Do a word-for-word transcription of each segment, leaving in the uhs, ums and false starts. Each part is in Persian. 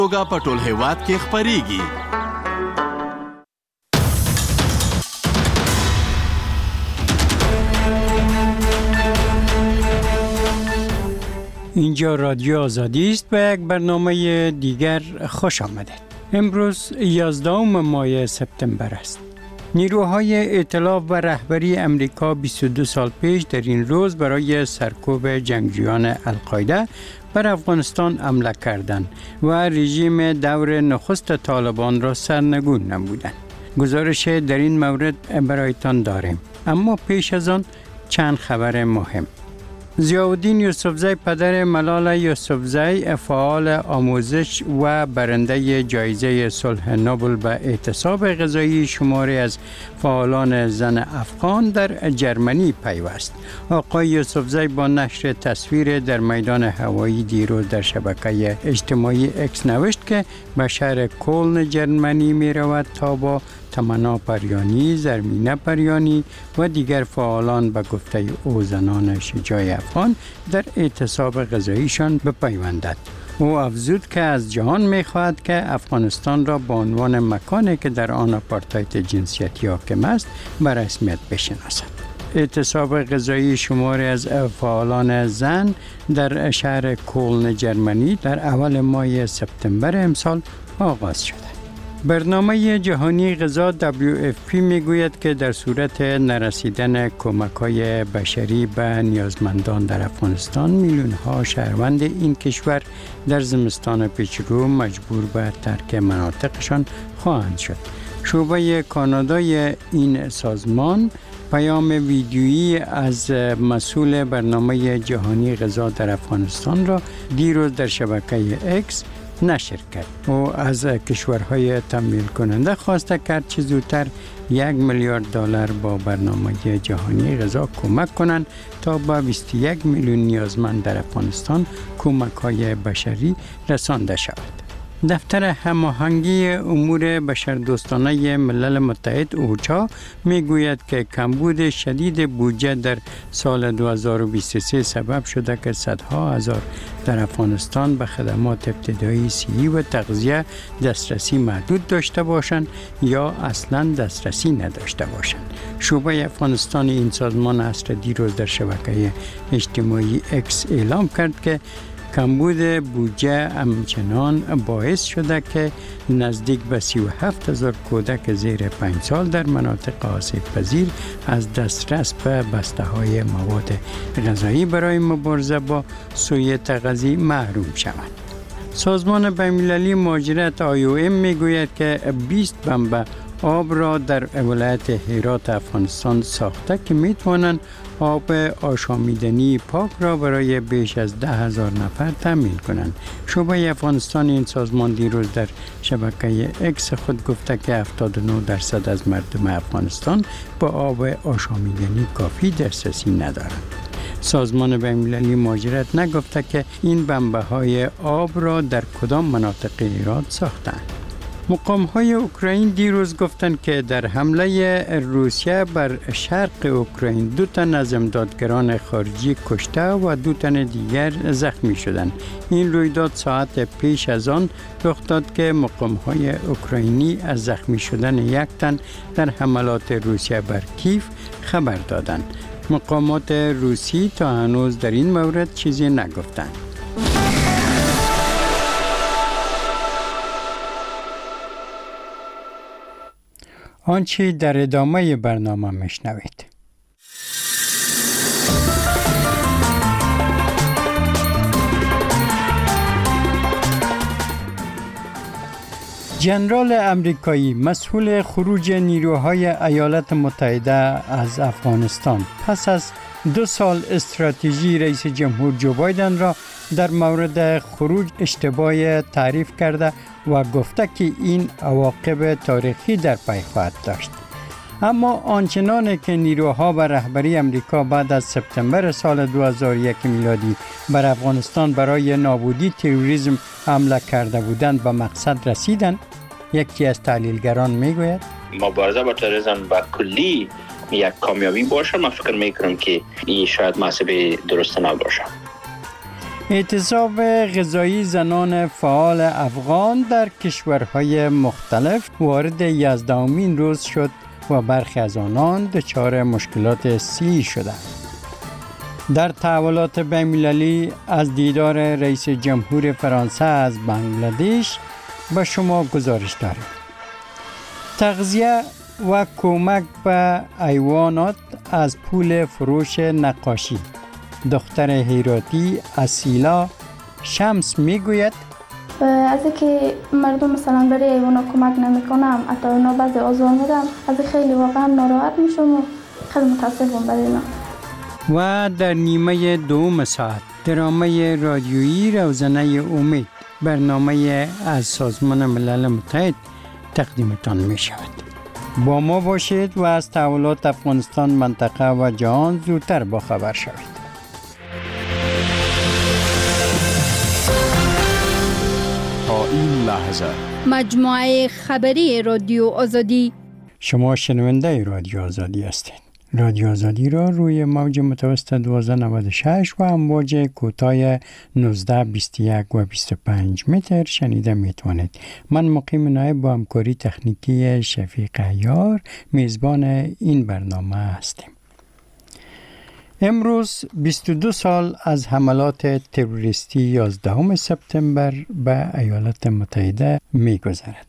توګه په ټول هیواد کې خپریږي. اینجا رادیو آزادی است و یک برنامه دیگر خوش آمدید. امروز یازدهم ماه سپتامبر است. نیروهای ائتلاف و رهبری امریکا بیست و دو سال پیش در این روز برای سرکوب جنگجویان القاعده بر افغانستان حمله کردند و رژیم دور نخست طالبان را سرنگون نمودند. گزارش در این مورد برایتان داریم، اما پیش از آن چند خبر مهم. ضیاءالدین یوسفزی پدر ملال یوسفزی فعال آموزش و برنده جایزه صلح نوبل به اعتصاب غذایی شماری از فعالان زن افغان در جرمنی پیوست. آقای یوسفزی با نشر تصویر در میدان هوایی دیروز در شبکه اجتماعی اکس نوشت که به شهر کلن جرمنی می رود تا با تمنا پریانی، زرمینه پریانی و دیگر فعالان به گفته او زنان شجاع افغان در اعتصاب غذاییشان بپیوندد. او افزود که از جهان می‌خواهد که افغانستان را به عنوان مکانی که در آن آپارتاید جنسیتی حاکم است به رسمیت بشناسد. اعتصاب غذایی شماری از فعالان زن در شهر کلن جرمنی در اول ماه سپتامبر امسال آغاز شده. برنامه جهانی غذا دبلیو اف پی میگوید که در صورت نرسیدن کمک‌های بشری به نیازمندان در افغانستان میلیون‌ها شهروند این کشور در زمستان پیشرو مجبور به ترک مناطقشان خواهند شد. شعبه کانادای این سازمان پیام ویدیویی از مسئول برنامه جهانی غذا در افغانستان را دیروز در شبکه اکس نشر کرد. او از کشورهای تمویل کننده خواسته کرد چه زودتر یک میلیارد دلار با برنامه جهانی غذا کمک کنند تا به بیست و یک میلیون نیازمند در افغانستان کمک‌های بشری رسانده شود. دفتر هماهنگی امور بشردوستانه ملل متحد اوچا میگوید که کمبود شدید بودجه در سال دو هزار و بیست و سه سبب شده که صدها هزار در افغانستان به خدمات ابتدایی صحی و تغذیه دسترسی محدود داشته باشند یا اصلا دسترسی نداشته باشند. شعبه افغانستان این سازمان عصر دیروز در شبکه اجتماعی اکس اعلام کرد که کمبود بودجه همچنان باعث شده که نزدیک به سی و هفت هزار کودک زیر پنج سال در مناطق آسیب پذیر از دسترس به بسته های مواد غذایی برای مبارزه با سوء تغذیه محروم شوند. سازمان بین‌المللی مهاجرت آی او ام میگوید که بیست بمب آب را در ولایت هرات افغانستان ساخته که میتوانند آب آشامیدنی پاک را برای بیش از ده هزار نفر تامین کنند. شعبه افغانستان این سازمان دیروز در شبکه اکس خود گفته که هفتاد و نه درصد از مردم افغانستان با آب آشامیدنی کافی دسترسی ندارند. سازمان بین‌المللی مهاجرت نگفته که این بمب‌های آب را در کدام مناطق ایران ساختند. مقام‌های اوکراین دیروز گفتند که در حمله روسیه بر شرق اوکراین دو تن از امدادگران خارجی کشته و دو تن دیگر زخمی شدند. این رویداد ساعت پیش از آن رخ داد که مقام‌های اوکراینی از زخمی شدن یک تن در حملات روسیه بر کیف خبر دادند. مقامات روسی تا هنوز در این مورد چیزی نگفتند. آنچه در ادامه برنامه میشنوید. جنرال امریکایی مسئول خروج نیروهای ایالات متحده از افغانستان پس از دو سال استراتژی رئیس جمهور جو بایدن را در مورد خروج اشتباه تعریف کرده و گفته که این عواقب تاریخی در پی خواهد داشت. اما آنچنان که نیروها و رهبری امریکا بعد از سپتامبر سال دو هزار و یک میلادی بر افغانستان برای نابودی تروریسم حمله کرده بودند به مقصد رسیدند، یکی از تحلیلگران میگوید مبارزه با تروریسم با کلی یک کامیابی باشه. من فکر میکنم که این شاید محسوب درست نباشه. اعتصاب غذایی زنان فعال افغان در کشورهای مختلف وارد یازدهمین روز شد و برخی از آنان دچار مشکلات صحی شدند. در تحولات بین‌المللی از دیدار رئیس جمهور فرانسه از بنگلادش به شما گزارش داریم. تغذیه و کمک به حیوانات از پول فروش نقاشی. دختر هیراتی اصیلا شمس میگوید از اینکه مردم مثلا برای حیوانا کمک نمیکنم، حتی اونا بعضی آزار میدم، از این خیلی واقعا ناراحت میشم و خیلی متاسفم برای اینا. و در نیمه دوم ساعت درامه رادیویی روزنه امید، برنامه از سازمان ملل متحد تقدیمتان می شود. با ما باشید و از تحولات افغانستان، منطقه و جهان زودتر با خبر شوید. تا این لحظه مجموعه خبری رادیو آزادی. شما شنونده رادیو آزادی هستید. رادیو آزادی را روی موج متوسط دوازده نود و شش و امواج کوتاه نوزده بیست و یک و بیست و پنج متر شنیده میتوانید. من مقیم نایب با همکاری تکنیکی شفیق عیار میزبان این برنامه هستیم. امروز بیست و دو سال از حملات تروریستی یازدهم سپتامبر به ایالات متحده میگذرد.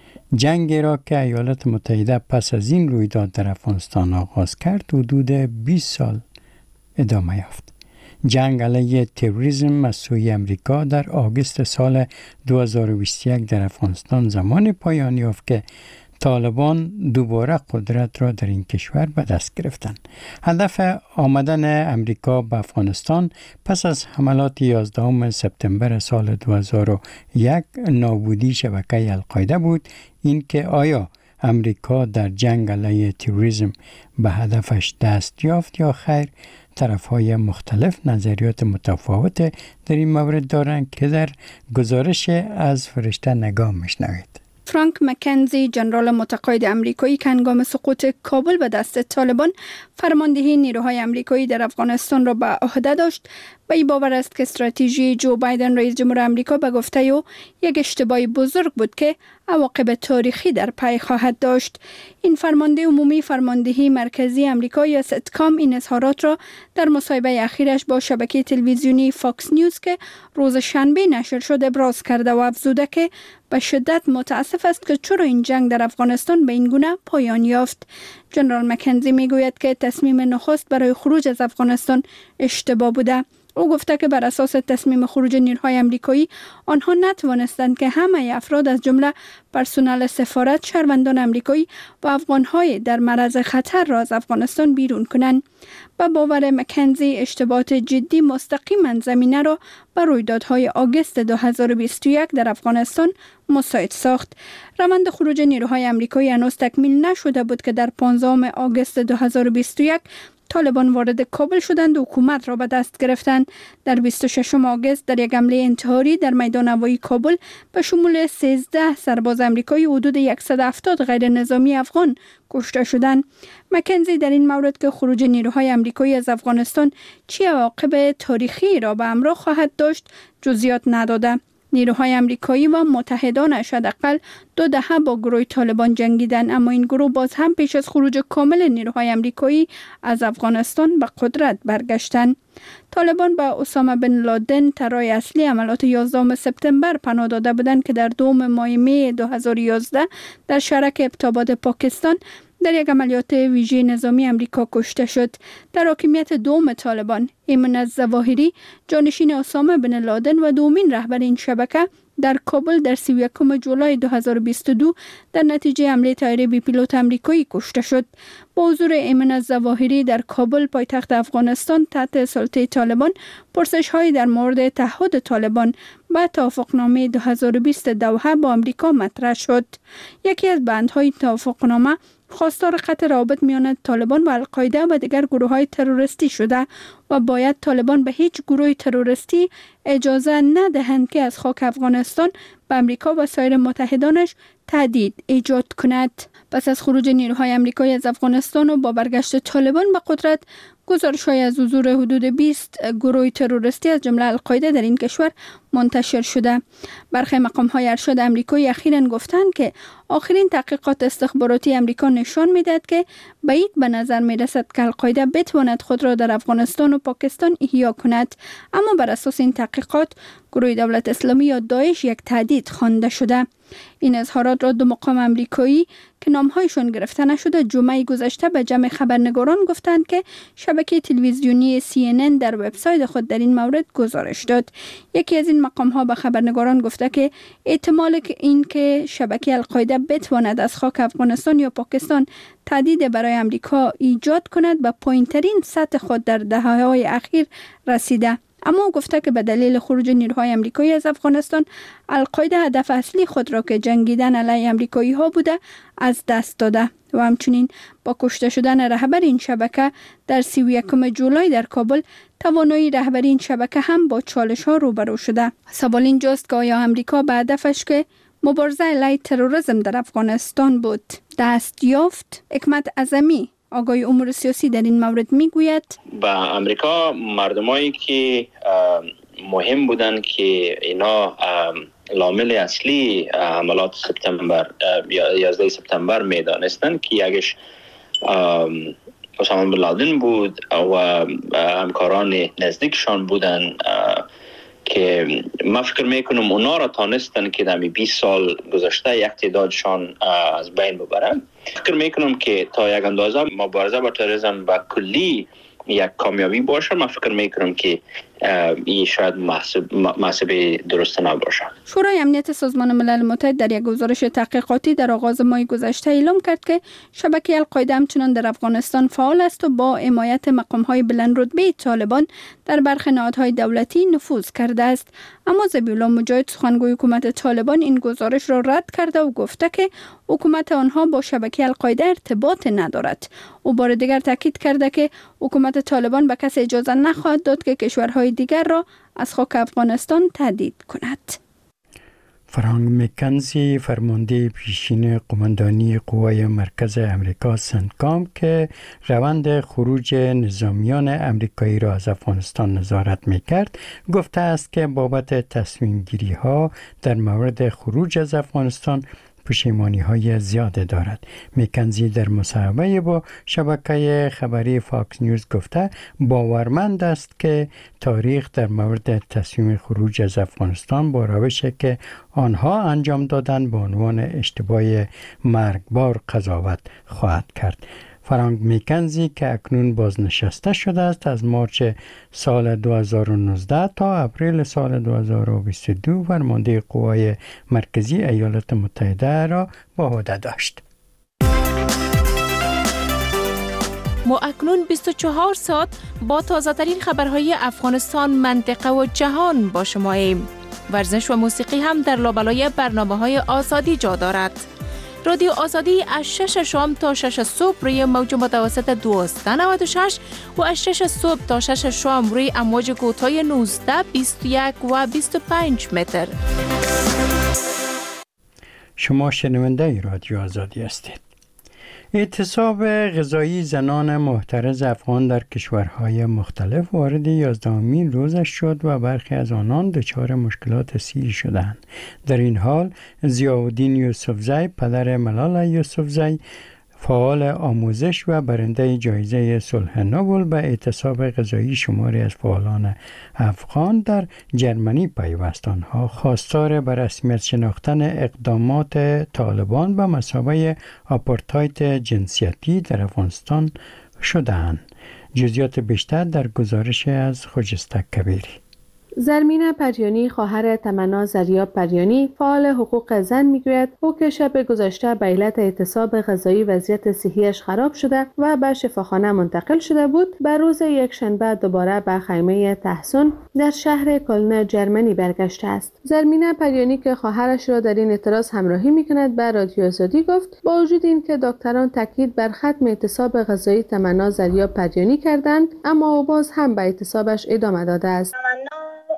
جنگی را که ایالات متحده پس از این رویداد در افغانستان آغاز کرد حدود بیست سال ادامه یافت. جنگ علیه تروریسم از سوی امریکا در آگوست سال دو هزار و بیست و یک در افغانستان زمان پایان یافت که طالبان دوباره قدرت را در این کشور به دست گرفتند. هدف آمدن امریکا به افغانستان پس از حملات یازدهم سپتامبر سال دو هزار و یک نابودی شبکه القاعده بود. این که آیا امریکا در جنگ علیه تروریسم به هدفش دست یافت یا خیر؟ طرف‌های مختلف نظریات متفاوت در این مورد دارند که در گزارش از فرشته نگاه میشنوید. فرانک مکنزی، ژنرال متقاعد آمریکایی که هنگام سقوط کابل به دست طالبان فرماندهی نیروهای آمریکایی در افغانستان را به عهده داشت، به این باور است که استراتژی جو بایدن رئیس جمهور آمریکا به گفته او یک اشتباه بزرگ بود که عواقب تاریخی در پی خواهد داشت. این فرمانده عمومی فرماندهی مرکزی آمریکا یا ستکام این اظهارات را در مصاحبه اخیرش با شبکه تلویزیونی فاکس نیوز که روز شنبه نشر شد ابراز کرده و افزوده که به شدت متاسف است که چرا این جنگ در افغانستان به این گونه پایان یافت. ژنرال مکنزی میگوید که تصمیم نخست برای خروج از افغانستان اشتباه بوده. او گفته که بر اساس تصمیم خروج نیروهای آمریکایی آنها نتوانستند که همه افراد از جمله پرسنل سفارت، شهروندان آمریکایی و افغانهای در معرض خطر را از افغانستان بیرون کنند. با باور مکنزی اشتباهات جدی مستقیما زمینه را بر رویدادهای آگوست دو هزار و بیست و یک در افغانستان مساعد ساخت. روند خروج نیروهای آمریکایی هنوز تکمیل نشده بود که در پانزدهم آگوست دو هزار و بیست و یک طالبان وارد کابل شدند و حکومت را به دست گرفتند. در بیست و ششم آگوست در یک حمله انتحاری در میدان هوایی کابل به شمول سیزده سرباز آمریکایی حدود صد و هفتاد غیر نظامی افغان کشته شدند. مکنزی در این مورد که خروج نیروهای آمریکایی از افغانستان چه عواقب تاریخی را به همراه خواهد داشت جزئیات نداده. نیروهای آمریکایی و متحدانش حداقل دو دهه با گروه طالبان جنگیدند، اما این گروه باز هم پیش از خروج کامل نیروهای آمریکایی از افغانستان به قدرت برگشتند. طالبان به اسامه بن لادن، طراح اصلی عملیات یازدهم سپتامبر، پناه داده بودند که در دوم ماه می دو هزار و یازده در شهرک ابتاباد پاکستان در یک عملیات ویژه نظامی آمریکا کشته شد. در حاکمیت دوم طالبان، ایمن الظواهری، جانشین اسامه بن لادن و دومین رهبر این شبکه، در کابل در سی و یکم جولای دو هزار و بیست و دو در نتیجه حمله طیاره بی پیلوت آمریکایی کشته شد. با حضور ایمن الظواهری در کابل پایتخت افغانستان تحت سلطه طالبان، پرسش‌هایی در مورد تعهد طالبان به توافقنامه دو هزار و بیست دوحه با آمریکا مطرح شد. یکی از بندهای توافقنامه خواستار قطع روابط میان طالبان و القاعده و دیگر گروه‌های تروریستی شده و باید طالبان به هیچ گروه تروریستی اجازه ندهند که از خاک افغانستان به آمریکا و سایر متحدانش تهدید ایجاد کند. پس از خروج نیروهای آمریکایی از افغانستان و با برگشت طالبان به قدرت، گزارش‌های از حضور حدود بیست گروه تروریستی از جمله القاعده در این کشور منتشر شده. برخی مقام‌های ارشد آمریکایی اخیراً گفتند که آخرین تحقیقات استخباراتی آمریکا نشان می‌دهد که بعید به نظر می‌رسد که القاعده بتواند خود را در افغانستان و پاکستان احیا کند، اما بر اساس این تحقیقات گروه دولت اسلامی یا داعش یک تهدید خوانده شده. این اظهارات را دو مقام آمریکایی که نام‌هایشان گرفته نشده جمعه گذشته به جمع خبرنگاران گفتند که شبکه تلویزیونی سی ان ان در وبسایت خود در این مورد گزارش داد. یکی از این مقام‌ها به خبرنگاران گفته که احتمال این که شبکه القاعده بتواند از خاک افغانستان یا پاکستان تهدید برای آمریکا ایجاد کند به پایین‌ترین سطح خود در دهه‌های اخیر رسیده. اما گفته که به دلیل خروج نیروهای آمریکایی از افغانستان القاعده هدف اصلی خود را که جنگیدن علیه آمریکایی ها بوده از دست داده و همچنین با کشته شدن رهبر این شبکه در سی و یکم جولای در کابل توانایی رهبری این شبکه هم با چالش ها روبرو شده. سوال اینجاست که آیا آمریکا به هدفش که مبارزه علیه تروریسم در افغانستان بود دست یافت؟ حکمت اعظمی آگاهی امور سیاسی در این مورد میگوید با امریکا مردمایی که مهم بودن که اینا لامل اصلی حملات سپتامبر یازده سپتامبر میدانستن که یکیش اسامه بن لادن بود و همکاران نزدیکشان بودن که من فکر میکنم اونا را تانستن که در بیست سال گذشته یک تعدادشان از بین ببرن. فکر میکنم که تا یک اندازه مبارزه با تروریسم با کلی یک کامیابی باشه. من فکر میکنم که این شاید محسوب محسوب درست نباشه. شورای امنیت سازمان ملل متحد در یک گزارش تحقیقاتی در آغاز ماه گذشته اعلام کرد که شبکه القاعده همچنان در افغانستان فعال است و با حمایت مقام‌های بلندرتبه طالبان در برخی نهادهای دولتی نفوذ کرده است. اما ذبیح‌الله مجاهد سخنگوی حکومت طالبان این گزارش را رد کرده و گفته که حکومت آنها با شبکه القاعده ارتباط ندارد. او بار دیگر تاکید کرده که حکومت طالبان به کسی اجازه نخواهد داد که کشورهای دیگر را از خاک افغانستان تهدید کند. فرانک مکنزی فرمانده پیشین قماندانی قوای مرکز امریکا سنتکام که روند خروج نظامیان امریکایی را از افغانستان نظارت می‌کرد گفته است که بابت تصمیم گیری ها در مورد خروج از افغانستان پشیمانی های زیاده دارد. مکنزی در مصاحبه با شبکه خبری فاکس نیوز گفته باورمند است که تاریخ در مورد تصمیم خروج از افغانستان با روشی که آنها انجام دادن به عنوان اشتباه مرگبار قضاوت خواهد کرد. فرانک مکنزی که اکنون بازنشسته شده است از مارچ سال دو هزار و نوزده تا اپریل سال دو هزار و بیست و دو فرمانده قوای مرکزی ایالات متحده را به عهده داشت. ما اکنون بیست و چهار ساعت با تازه ترین خبرهای افغانستان، منطقه و جهان با شما ایم. ورزش و موسیقی هم در لابلای برنامه‌های آزادی جا دارد. رادیو آزادی از شش شام تا شش صبح روی موج متوسط دویست و نود و شش و از شش صبح تا شش شام روی امواج کوتاه نوزده، بیست و یک و بیست و پنج متر. شما شنونده رادیو آزادی هستید. اعتصاب غذایی زنان محترز افغان در کشورهای مختلف وارد یازدهمین روزش شد و برخی از آنان دچار مشکلات سیری شدند. در این حال ضیاءالدین یوسفزی پدر ملال یوسفزی فعال آموزش و برنده جایزه صلح نوبل به اعتصاب غذایی شماری از فعالان افغان در جرمنی پیوست. آنها خواستار به رسمیت شناختن اقدامات طالبان به مثابه آپارتاید جنسیتی در افغانستان شدند. جزئیات بیشتر در گزارش از خجسته کبیری. زرمینه پریانی خواهر تمنا زریاب پریانی فعال حقوق زن میگوید او که شب گذشته به علت اعتصاب غذایی وضعیت صحیش خراب شده و به شفاخانه منتقل شده بود، به روز یک شنبه دوباره به خیمه تحسن در شهر کلن جرمنی برگشته است. زرمینه پریانی که خواهرش را در این اعتراض همراهی میکند به رادیو آزادی گفت با وجود این که دکتران تاکید بر ختم اعتصاب غذایی تمنا زریاب پریانی کردند، اما او باز هم به اعتصابش ادامه داده است.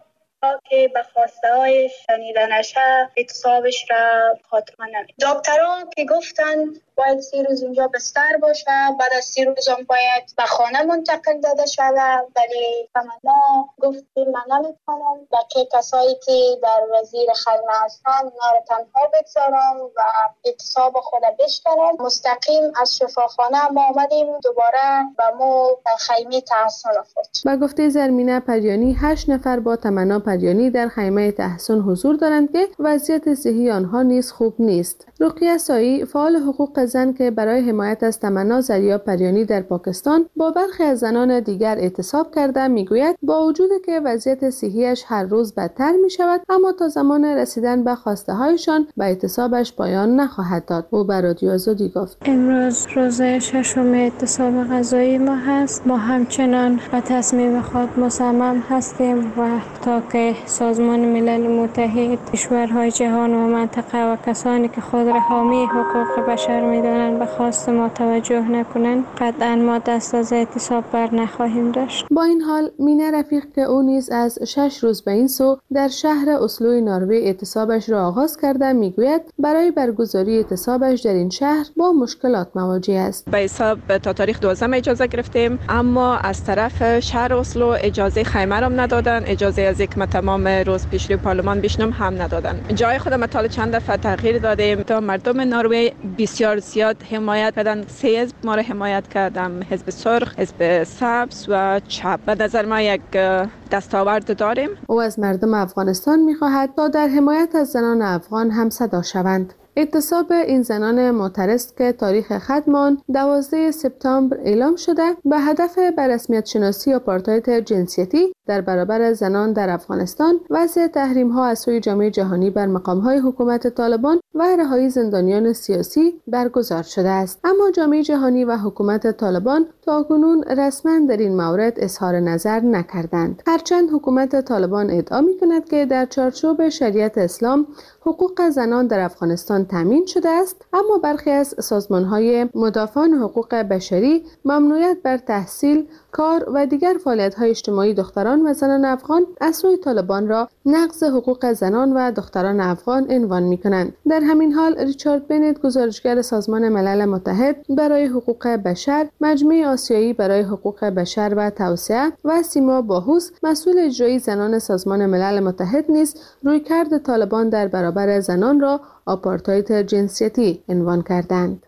تا که به خواسته های شنیده نشه اعتصابش را خاتمه نمید. دکترها که گفتن باید سی روز اینجا بستر باشه، بعد از سی روز هم باید به خانه منتقل داده شود، ولی تمنا گفتیم من نمیتونم و که کسایی که در وزیر خزانه هستن اونا رو تنها بگذارم و اعتصاب خود بشکنم. مستقیم از شفاخانه ما آمدیم دوباره به مو خیمه تحسن خود. با گفته زرمینه پریانی، هشت نفر با تمنا پریانی در خیمه تحسن حضور دارند که وضعیت صحی آنها نیز خوب نیست. رقیه سایی، فعال حقوق زن که برای حمایت از تمنا زریا پریانی در پاکستان با برخی از زنان دیگر اعتصاب کرده، میگوید با وجود که وضعیت صحیش هر روز بدتر می شود، اما تا زمان رسیدن به خواسته هایشان به اعتصابش پایان نخواهد داد. او به رادیو آزادی گفت امروز روز ششم اعتصاب غذایی ما هست. ما همچنان به تصمیم خود مصمم هستیم و تا که سازمان ملل متحد، کشورهای جهان و منطقه و کسانی که خود را حامی حقوق بشر می‌دانند به خواست ما توجه نکنند، قطعا ما دست از اعتصاب بر نخواهیم داشت. با این حال مینه رفیق که او نیز از شش روز به این سو در شهر اسلو نروژ اعتصابش را آغاز کرده، میگوید برای برگزاری اعتصابش در این شهر با مشکلات مواجه است. به حساب تا تاریخ دوازدهم اجازه گرفتیم، اما از طرف شهر اسلو اجازه خیمه را ندادن، اجازه از یک ما تمام روز پیش روی پارلمان بشنم هم ندادن. جای خودم تا چند دفعه تغییر دادیم تا مردم نروژ بسیار زیاد حمایت کردن. سه حزب ما را حمایت کردم، حزب سرخ، حزب سبز و چپ. به نظر ما یک دستاورد داریم. او از مردم افغانستان می‌خواهد تا در حمایت از زنان افغان هم صدا شوند. اعتصاب این زنان معترض که تاریخ ختم دوازده سپتامبر اعلام شده به هدف به رسمیت شناسی آپارتاید جنسیتی در برابر زنان در افغانستان، وضع تحریم ها از سوی جامعه جهانی بر مقام های حکومت طالبان و رهایی زندانیان سیاسی برگزار شده است. اما جامعه جهانی و حکومت طالبان تاکنون رسما در این مورد اظهار نظر نکردند. هرچند حکومت طالبان ادعا می‌کند که در چارچوب شریعت اسلام حقوق زنان در افغانستان تامین شده است، اما برخی از سازمان‌های مدافعان حقوق بشری ممنوعیت بر تحصیل، کار و دیگر فعالیت‌های اجتماعی دختران و زنان افغان از سوی طالبان را نقض حقوق زنان و دختران افغان عنوان می‌کنند. در همین حال ریچارد بنت، گزارشگر سازمان ملل متحد برای حقوق بشر، مجمع آسیایی برای حقوق بشر و توسعه و سیما باهوس، مسئول اجرایی زنان سازمان ملل متحد نیز رویکرد طالبان در برابر زنان را آپارتاید جنسیتی عنوان کردند.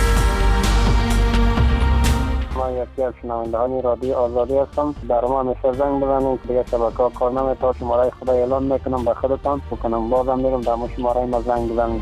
ما یکی از شنوندگان رادیو آزادی هستم. در ما همیشه زنگ بزنید که دیگه شبکه‌ها کار نمی‌کنه. شماره خدا اعلام میکنم به خودتان بکنم، بازم میگم در ما شماره ما زنگ بزنید.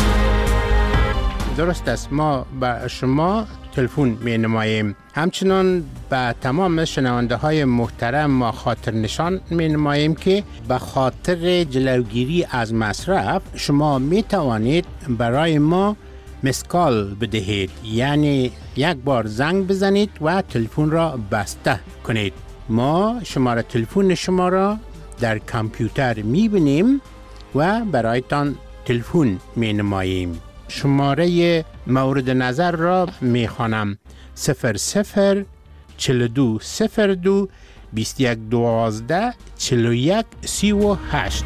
درست است، ما به شما تلفن می نماییم. همچنان به تمام شنونده های محترم ما خاطر نشان می نماییم که به خاطر جلوگیری از مصرف شما می توانید برای ما مسکال بدهید، یعنی یک بار زنگ بزنید و تلفن را بسته کنید. ما شماره تلفن شما را در کامپیوتر می بینیم و برایتان تلفن می نماییم. شماره مورد نظر را می خوانم: صفر صفر چهل و دو صفر دو بیست و یک دوازده چهل و یک سی و هشت.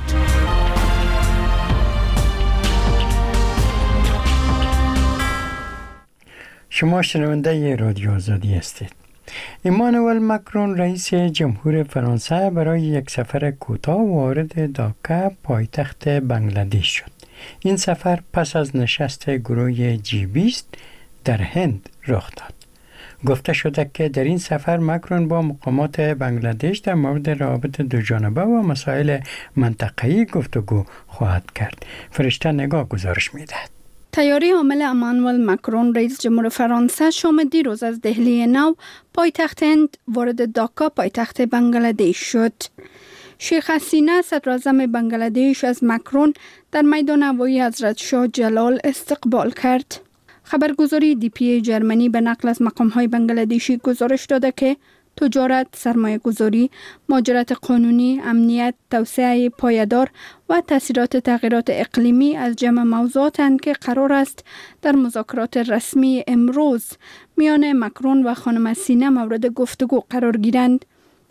شما شنونده رادیو آزادی هستید. ایمانوئل مکرون رئیس جمهور فرانسه برای یک سفر کوتاه وارد داکا پایتخت بنگلادش شد. این سفر پس از نشست گروه جی بیست در هند رخ داد. گفته شده که در این سفر مکرون با مقامات بنگلادش در مورد روابط دوجانبه و مسائل منطقه‌ای گفتگو خواهد کرد. فرشته نگاه گزارش می‌دهد. تیاری حامل ایمانوئل مکرون رئیس جمهور فرانسه شام دیروز از دهلی نو پایتخت هند وارد داکا پایتخت بنگلادش شد. شیخ حسینه صدراعظم بنگلادش از مکرون در میدان هوایی حضرت شاه جلال استقبال کرد. خبرگزاری دی پی جرمنی به نقل از مقام‌های بنگلادشی گزارش داده که تجارت، سرمایه‌گذاری، مهاجرت قانونی، امنیت، توسعه پایدار و تاثیرات تغییرات اقلیمی از جمع موضوعاتند که قرار است در مذاکرات رسمی امروز میان مکرون و خانم حسینه مورد گفتگو قرار گیرند.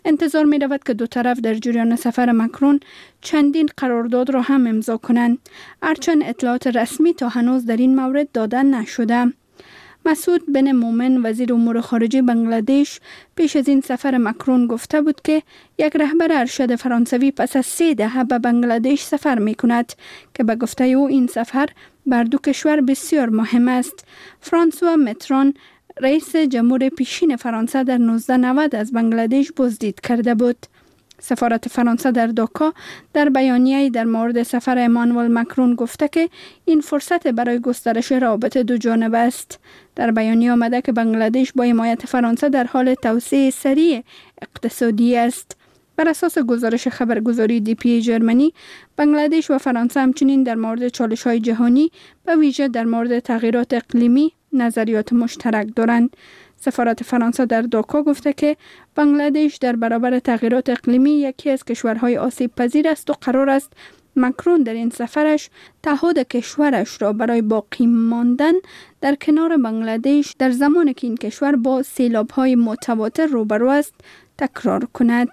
انتظار می رود که دو طرف در جریان سفر مکرون چندین قرارداد را هم امضا کنند. هرچند اطلاعات رسمی تا هنوز در این مورد داده نشده. مسعود بن مومن وزیر امور خارجه بنگلادش پیش از این سفر مکرون گفته بود که یک رهبر ارشد فرانسوی پس از سه دهه به بنگلادش سفر می کند که به گفته او این سفر بر دو کشور بسیار مهم است. فرانسوا متران رئیس جمهور پیشین فرانسه در نوزده نود از بنگلادش بازدید کرده بود. سفارت فرانسه در داکا در بیانیه‌ای در مورد سفر امانوئل مکرون گفته که این فرصت برای گسترش روابط دو جانبه است. در بیانیه آمده که بنگلادش با حمایت فرانسه در حال توسعه سریع اقتصادی است. بر اساس گزارش خبرگزاری دی پی ای جرمنی، بنگلادش و فرانسه همچنین در مورد چالش‌های جهانی به ویژه در مورد تغییرات اقلیمی نظریات مشترک دارند. سفارت فرانسه در داکا گفته که بنگلادش در برابر تغییرات اقلیمی یکی از کشورهای آسیب پذیر است و قرار است مکرون در این سفرش تعهد کشورش را برای باقی ماندن در کنار بنگلادش در زمانی که این کشور با سیلاب‌های متواتر روبرو است تکرار کند.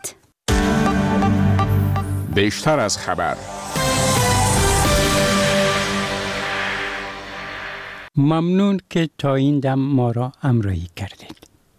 بیشتر از خبر. ممنون که تا این دم ما را همراهی کردید.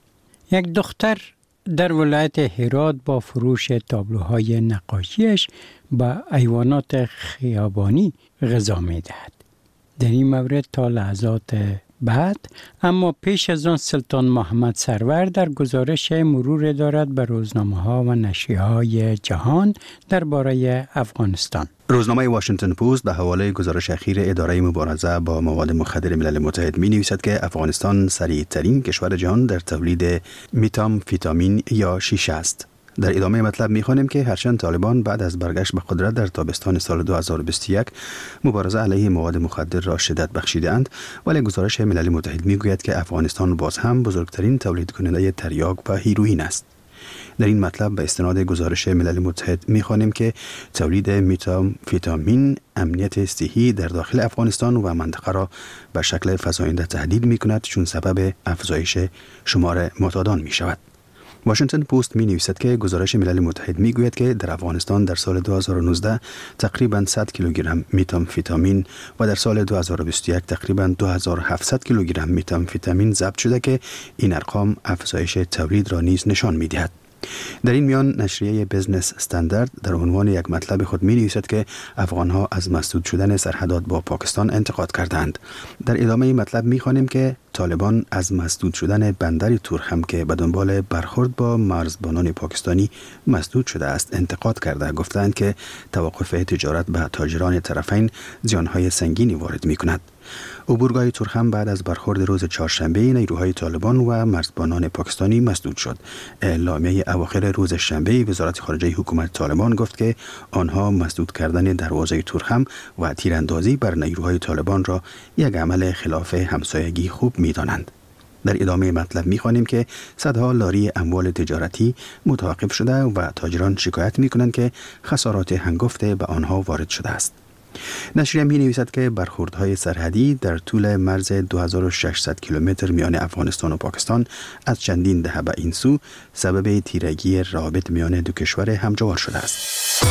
یک دختر در ولایت هرات با فروش تابلوهای نقاشیش به حیوانات خیابانی غذا می دهد. در این مورد تا لحظات بعد اما پیش از آن سلطان محمد سرور در گزارش مرور دارد به روزنامه‌ها و نشریه‌های جهان درباره افغانستان. روزنامه واشنگتن پست به حواله گزارش اخیر اداره مبارزه با مواد مخدر ملل متحد می نویسد که افغانستان سریع ترین کشور جهان در تولید متامفتامین یا شیشه است. در ادامه مطلب می‌خوانیم که هرچند طالبان بعد از برگشت به قدرت در تابستان سال دو هزار و بیست و یک مبارزه علیه مواد مخدر را شدت بخشیدند، ولی گزارش ملل متحد می‌گوید که افغانستان باز هم بزرگترین تولید کننده تریاک و هیروئین است. در این مطلب به استناد گزارش ملل متحد می‌خوانیم که تولید متامفتامین امنیت صحی در داخل افغانستان و منطقه را به شکل فزاینده تهدید می‌کند، چون سبب افزایش شمار معتادان می‌شود. واشنگتن پست می نویسد که گزارش ملل متحد می گوید که در افغانستان در سال دو هزار و نوزده تقریباً صد کیلوگرم متامفتامین و در سال دو هزار و بیست و یک تقریباً دو هزار و هفتصد کیلوگرم متامفتامین ضبط شده که این ارقام افزایش تولید را نیز نشان می دهد. در این میان نشریه بزنس استاندارد در عنوان یک مطلب خود می نویسد که افغانها از مسدود شدن سرحدات با پاکستان انتقاد کردند. در ادامه این مطلب می خوانیم که طالبان از مسدود شدن بندر تورخم که به دنبال برخورد با مرزبانان پاکستانی مسدود شده است انتقاد کرده، گفتند که توقف تجارت به تاجران طرفین زیانهای سنگینی وارد می کند. عبورگاه تورخم بعد از برخورد روز چهارشنبه نیروهای طالبان و مرزبانان پاکستانی مسدود شد. اعلامیه اواخر روز شنبه وزارت خارجه حکومت طالبان گفت که آنها مسدود کردن دروازه تورخم و تیراندازی بر نیروهای طالبان را یک عمل خلاف همسایگی خوب می‌دانند. در ادامه مطلب می‌خوانیم که صدها لاری اموال تجارتی متوقف شده و تاجران شکایت می‌کنند که خسارات هنگفته به آنها وارد شده است. نشریه می نویسد که برخوردهای سرحدی در طول مرز دو هزار و ششصد کیلومتر میان افغانستان و پاکستان از چندین دهه به این سو سبب تیرگی روابط میان دو کشور همجوار شده است.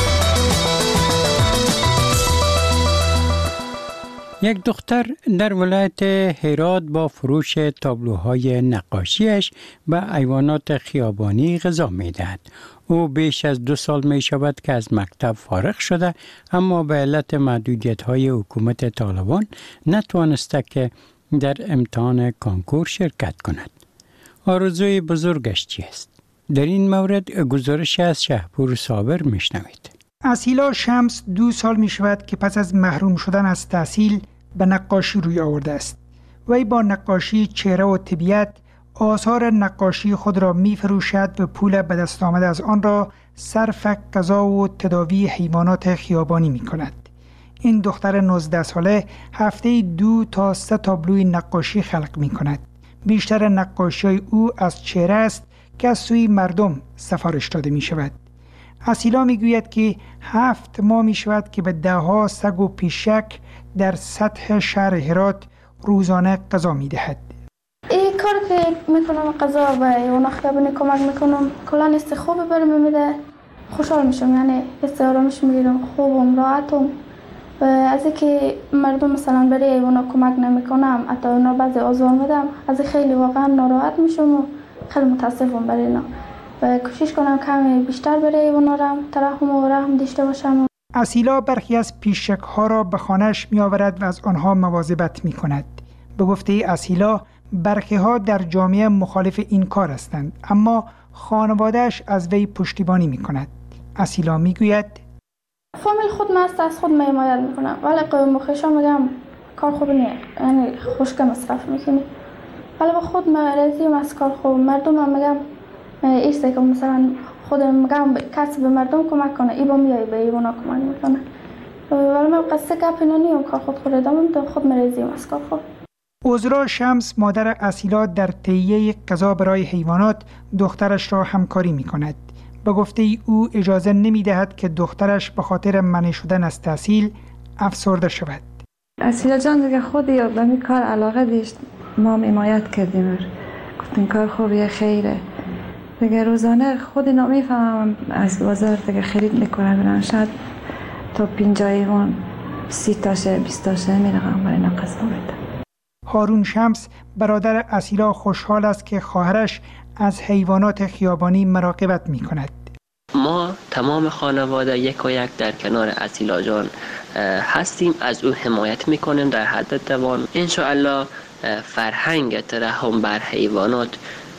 یک دختر در ولایت هرات با فروش تابلوهای نقاشیش به حیوانات خیابانی غذا می دهد. او بیش از دو سال می شود که از مکتب فارغ شده، اما به علت محدودیت های حکومت طالبان نتوانسته که در امتحان کانکور شرکت کند. آرزوی بزرگش چیست؟ در این مورد گزارش از شهپور صابر می شنوید. اسیلا شمس دو سال می شود که پس از محروم شدن از تحصیل به نقاشی روی آورده است. وی با نقاشی چهره و طبیعت آثار نقاشی خود را می فروشد و پول به دست آمده از آن را صرف غذا و تداوی حیوانات خیابانی می کند. این دختر نوزده ساله هفته دو تا سه تابلوی نقاشی خلق می کند. بیشتر نقاشی او از چهره است که از سوی مردم سفارش داده می شود. اسیلا می گوید که هفت ماه می شود که به ده ها سگ و پیشک در سطح شهر هرات روزانه غذا می دهد. این کار کار که میکنم غذا و اونا خیابونی کمک میکنم کلا است خوبی برام میده، خوشحال میشم، یعنی است آرامش میگیرم، خوبم، راحتم. و از اینکه مردم مثلا برای اونا کمک نمیکنم، حتی اونا بعضی آزار میدم، از خیلی واقعا ناراحت میشم و خیلی متاسفم برای اینا و کوشش کنم کمی بیشتر برای اونا رحم ترحم و رحم داشته باشم. اسیلا برخی از پیشک ها را به خانه‌اش می آورد و از آنها مواظبت می کند. به گفته اسیلا برخی ها در جامعه مخالف این کار هستند، اما خانواده‌اش از وی پشتیبانی می کند. اسیلا می گوید فامیل خود مست از خود حمایت میکنم، ولی قوم مخیشا میگم کار خوب نیست، یعنی خوشگه مصرف میکنی، ولی با خود مرزیم از کار خوب. مردم هم میگم ایسته که مثلا خودم میگم کسی به مردم کمک کنه، ای با میای به ایوانا کمک میکنه، ولی من قصه گپ اینا نیم، کار خود خود ادامم خود مرزیم از کار خوب. عذرا شمس مادر اسیلا در تهیه غذا برای حیوانات دخترش را همکاری میکند. به گفته ای او اجازه نمی دهد که دخترش به خاطر منع شدن از تحصیل افسرده شود. اسیلا جان دیگه خودی به این کار علاقه داشت، ما حمایت کردیم، گفتیم کار خوبیه، خیره. دیگه روزانه خودی نمیفهمم از بازار دیگه خرید میکنم، برن شاید تا پنجاه ایوان سی تاشه بیست تاشه میرقم برای نقصه میده. هارون شمس برادر اسیلا خوشحال است که خواهرش از حیوانات خیابانی مراقبت می کند. ما تمام خانواده یک و یک در کنار اسیلا جان هستیم، از او حمایت می کنیم در حد توان. انشاءالله فرهنگ ترحم بر حیوانات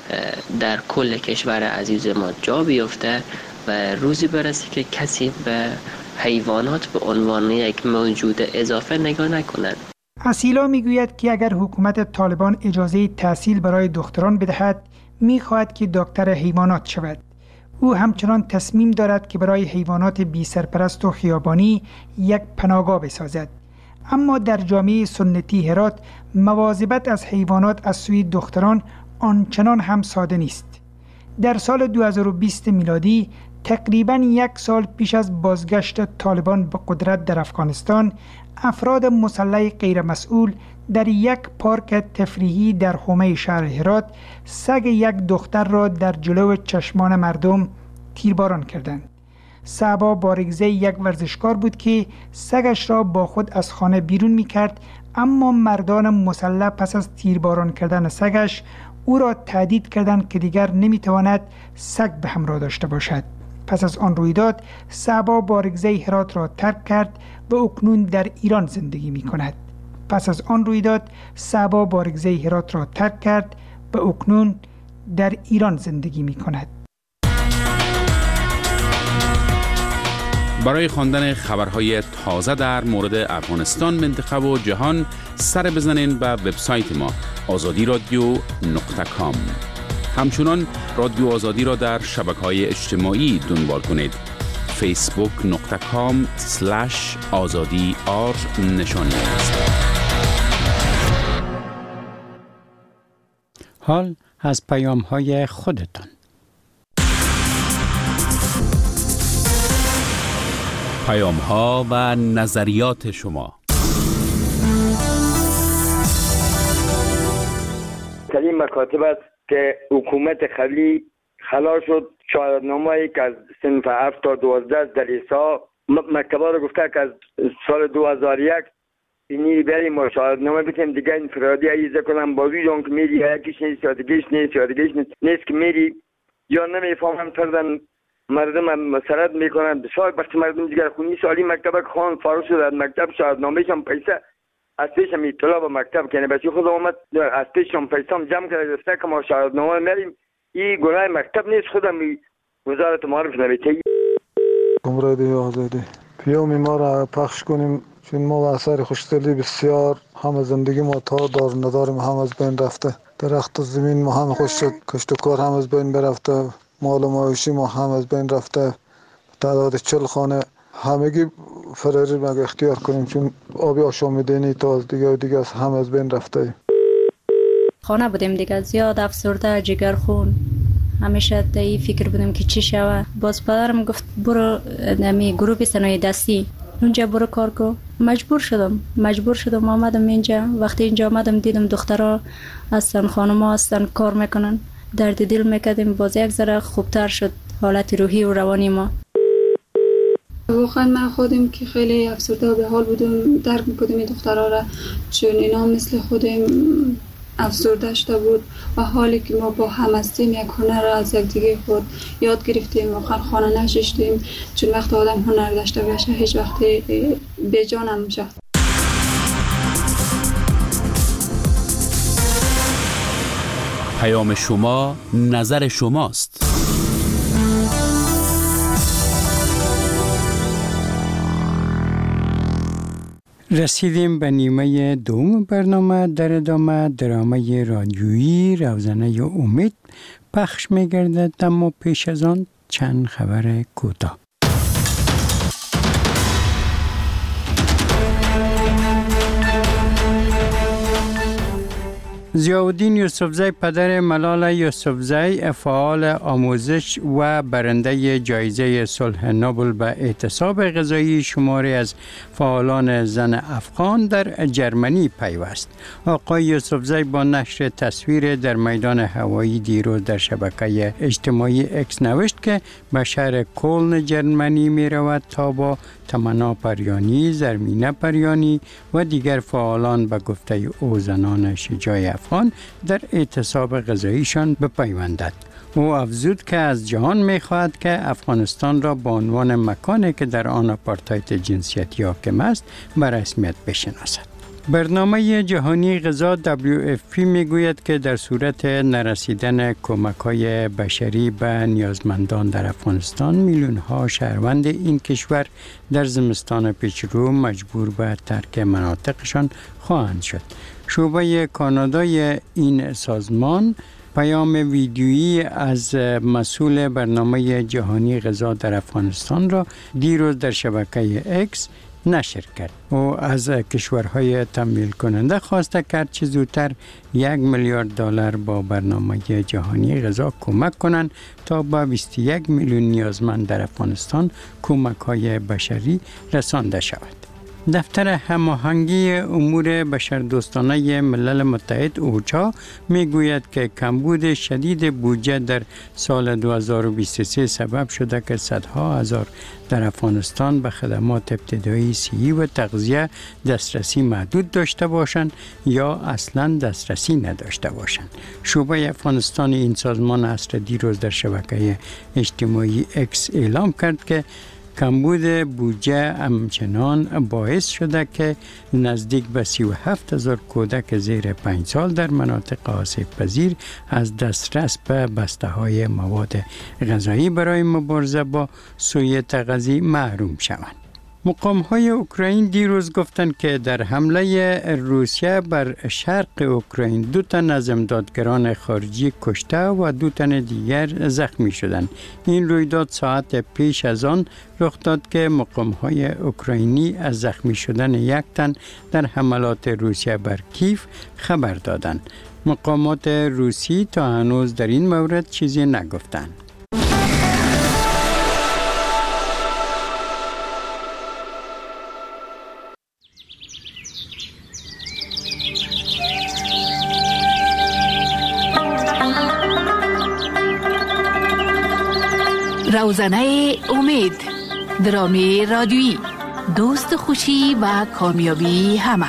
در کل کشور عزیز ما جا بیفته و روزی برسه که کسی به حیوانات به عنوان یک موجود اضافه نگاه نکنند. اسیلا میگوید که اگر حکومت طالبان اجازه تحصیل برای دختران بدهد، میخواهد که دکتر حیوانات شود. او همچنان تصمیم دارد که برای حیوانات بی سرپرست و خیابانی یک پناهگاه بسازد. اما در جامعه سنتی هرات مواظبت از حیوانات از سوی دختران آنچنان هم ساده نیست. در سال دو هزار و بیست میلادی، تقریباً یک سال پیش از بازگشت طالبان به قدرت در افغانستان، افراد مسلح غیر مسئول در یک پارک تفریحی در حومه شهر هرات سگ یک دختر را در جلو چشمان مردم تیرباران کردند. صعبا بارگزه یک ورزشکار بود که سگش را با خود از خانه بیرون می کرد، اما مردان مسلح پس از تیرباران کردن سگش او را تهدید کردند که دیگر نمی تواند سگ به همراه داشته باشد. پس از آن رویداد صعبا بارگزه هرات را ترک کرد و اکنون در ایران زندگی می کند. پس از آن رویداد صعبا بارگزه هرات را ترک کرد و اکنون در ایران زندگی می کند. برای خواندن خبرهای تازه در مورد افغانستان، منطقه و جهان سر بزنین به وبسایت ما آزادی رادیو نقطه کام. همچنان رادیو آزادی را در شبکه‌های اجتماعی دنبال کنید. فیسبوک نقطه کام سلش آزادی آر نشانی است. حال از پیام های خودتان. پیام ها و نظریات شما. در این مکاتب است که حکومت قبلی خلاص شد شاهدنامه‌ای که از صنف هفت تا دوازده دلیسا مکتبا رو گفته که از سال دو هزار و یک اینی بریم ما شاهدنامه بکنیم دیگه انفرادی عیزه کنم بازوی جان که میری یکیش نیست یادگیش نیست یادگیش نیست نیست که میری یا نمیفهمم تردن مردم مسرد میکنن. بسیار وقتی مردم دیگر خونی سالی مکتب خان فارغ شد از مکتب شاهدنامه‌ش هم پیسه از پیشم اطلاع به مکتب کنه بچه خود آمد از پیشم پیسه هم جمع کرده دسته که ما شاهدنامه میریم. این گناه مکتب نیست، خودم وزارت معارف نویته. کمرادی آزادی پیام ما را پخش کنیم چون ما و اثر خوشدلی بسیار هم زندگی ما تا دار نداریم هم از بین رفته، درخت و زمین ما هم خوش شد، کشت و کار هم از بین برفته، مال و معاشی ما هم از بین رفته، تعداد چل خانه همگی فراری مگه اختیار کنیم چون آبی آشامیدنی تا از دیگه و دیگه از هم از بین رفته. خانه بودیم دیگه زیاد افسرده جگر خون همیشه تایی فکر بودیم که چی شوه. باز پدرم گفت برو نمی گروه صنایع دستی اونجا برو کار کو. مجبور شدم مجبور شدم آمدم اینجا. وقتی اینجا آمدم دیدم دخترها هستن، خانم‌ها هستن، کار میکنن، درد دل میکردیم. باز یک ذره خوبتر شد حالت روحی و روانی ما. واقعا من خودم که خیلی افسرده و به حال بودم درک میکردم این دخترها را، چون اینا مثل خودم افسرده شده بود و حالی که ما با هم هستیم یک هنر را از یک دیگه خود یاد گرفتیم. واقعا خانه نشستیم، چون وقت آدم هنر داشته باشه هیچ وقت به جا نمیشه. پیام شما نظر شماست. رسیدیم به نیمه دوم برنامه. در ادامه درامه رادیویی روزنه امید پخش می‌گردد، اما پیش از آن چند خبر کوتاه. ضیاءالدین یوسفزی پدر ملال یوسفزی فعال آموزش و برنده جایزه صلح نوبل به اعتصاب غذایی شماری از فعالان زن افغان در جرمنی پیوست. آقای یوسفزی با نشر تصویر در میدان هوایی دیروز در شبکه اجتماعی اکس نوشت که به شهر کلن جرمنی می رود تا با تمنا پریانی، زرمینه پریانی و دیگر فعالان به گفته او زنان شجاع افغان در اعتصاب غذاییشان بپیوندد. او افزود که از جهان می‌خواهد که افغانستان را به عنوان مکانی که در آن آپارتاید جنسیتی حاکم است به رسمیت بشناسد. برنامه جهانی غذا دبلیو اف پی میگوید که در صورت نرسیدن کمک‌های بشری به نیازمندان در افغانستان، میلیون‌ها شهروند این کشور در زمستان پیشرو مجبور به ترک مناطقشان خواهند شد. شعبه کانادای این سازمان پیام ویدیویی از مسئول برنامه جهانی غذا در افغانستان را دیروز در شبکه اکس نشر کرد. او از کشورهای تمویل کننده خواسته کرد چه زودتر یک میلیارد دلار با برنامه جهانی غذا کمک کنند تا به بیست و یک میلیون نیازمند در افغانستان کمک‌های بشری رسانده شود. دفتر هماهنگی امور بشردوستانه ملل متحد اوچا میگوید که کمبود شدید بودجه در سال دو هزار و بیست و سه سبب شده که صدها هزار در افغانستان به خدمات ابتدایی صحی و تغذیه دسترسی محدود داشته باشند یا اصلا دسترسی نداشته باشند. شعبه افغانستان این سازمان عصر دیروز در شبکه اجتماعی اکس اعلام کرد که کمبود بودجه همچنان باعث شده که نزدیک به سی و هفت هزار کودک زیر پنج سال در مناطق آسیب پذیر از دسترس به بسته های مواد غذایی برای مبارزه با سوء تغذیه محروم شوند. مقام های اوکراین دیروز گفتند که در حمله روسیه بر شرق اوکراین دو تن از امدادگران خارجی کشته و دو تن دیگر زخمی شدند. این رویداد ساعت پیش از آن رخ داد که مقام های اوکراینی از زخمی شدن یک تن در حملات روسیه بر کیف خبر دادند. مقامات روسی تا هنوز در این مورد چیزی نگفتند. روزنه امید، درامی رادیویی، دوست خوشی و کامیابی همه.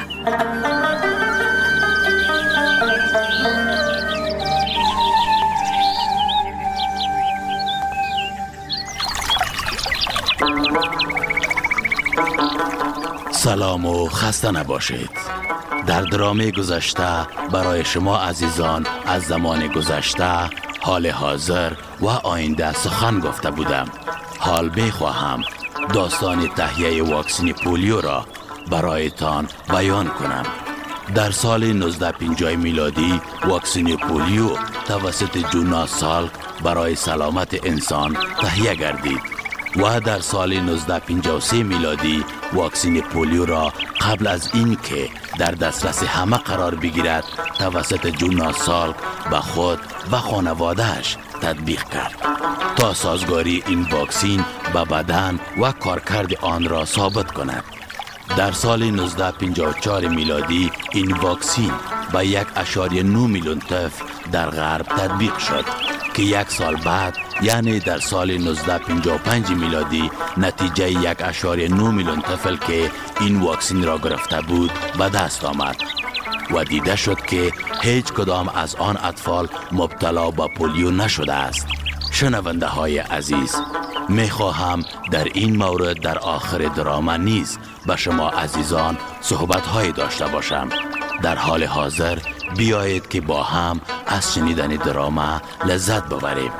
سلام و خسته نباشید. در درامه گذشته برای شما عزیزان از زمان گذشته، حال حاضر و آینده سخن گفته بودم. حال بخواهم داستان تهیه واکسن پولیو را برایتان بیان کنم. در سال نوزده پنجاه میلادی واکسن پولیو توسط جوناس سالک برای سلامت انسان تهیه گردید و در سال نوزده پنجاه و سه میلادی واکسن پولیو را قبل از این که در دسترس همه قرار بگیرد توسط جوناس سالک به خود و خانوادهش تطبیق کرد تا سازگاری این واکسن به بدن و کارکرد آن را ثابت کند. در سال نوزده پنجاه و چهار میلادی این واکسین به یک اشاری نه میلیون طفل در غرب تطبیق شد که یک سال بعد یعنی در سال نوزده پنجاه و پنج میلادی نتیجه یک اشاری نه میلیون طفل که این واکسین را گرفته بود به دست آمد و دیده شد که هیچ کدام از آن اطفال مبتلا به پولیو نشده است. شنونده های عزیز، می خواهم در این مورد در آخر دراما نیز به شما عزیزان صحبت های داشته باشم. در حال حاضر بیایید که با هم از شنیدن دراما لذت ببریم.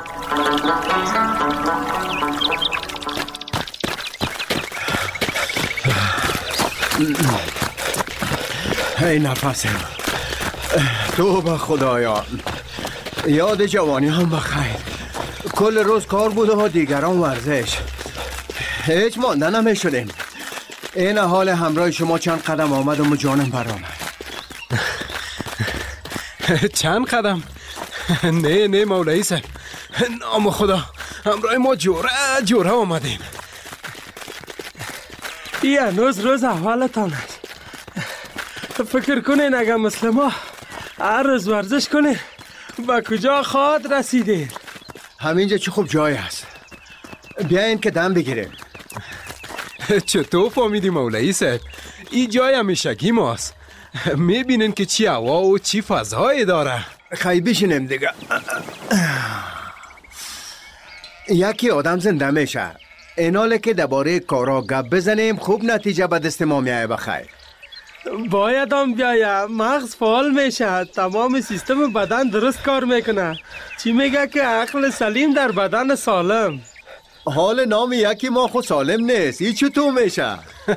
ای نفسم، تو به خدایان، یاد جوانی هم بخیر. کل روز کار بود و دیگران ورزش، هیچ مانده نمی شدیم. این حال همراه شما چند قدم آمدم و جانم برآمد. چند قدم؟ نه نه مولوی صاحب، نام خدا، همراه ما جوره جوره آمدیم. این هنوز روز اولتان است. فکر کنین اگر مثل ما هر روز ورزش کنین به کجا خواهد رسیدین؟ همینجا چه خوب جای است، بیاین که دم بگیریم. چطور فهمیدی مولوی صاحب؟ این جای همیشگی ماست. میبینین که چی هوا و چی فضایی داره. خیلی بشینیم دیگه. یکی آدم زنده میشه. ایناله که درباره کارا گپ بزنیم خوب نتیجه به دست ما میایه بخیر. باید هم بیایه، مغز فعال میشه، تمام سیستم بدن درست کار میکنه. چی میگه که عقل سلیم در بدن سالم. حال نام یکی ما خود سالم نیست، این چطور میشه؟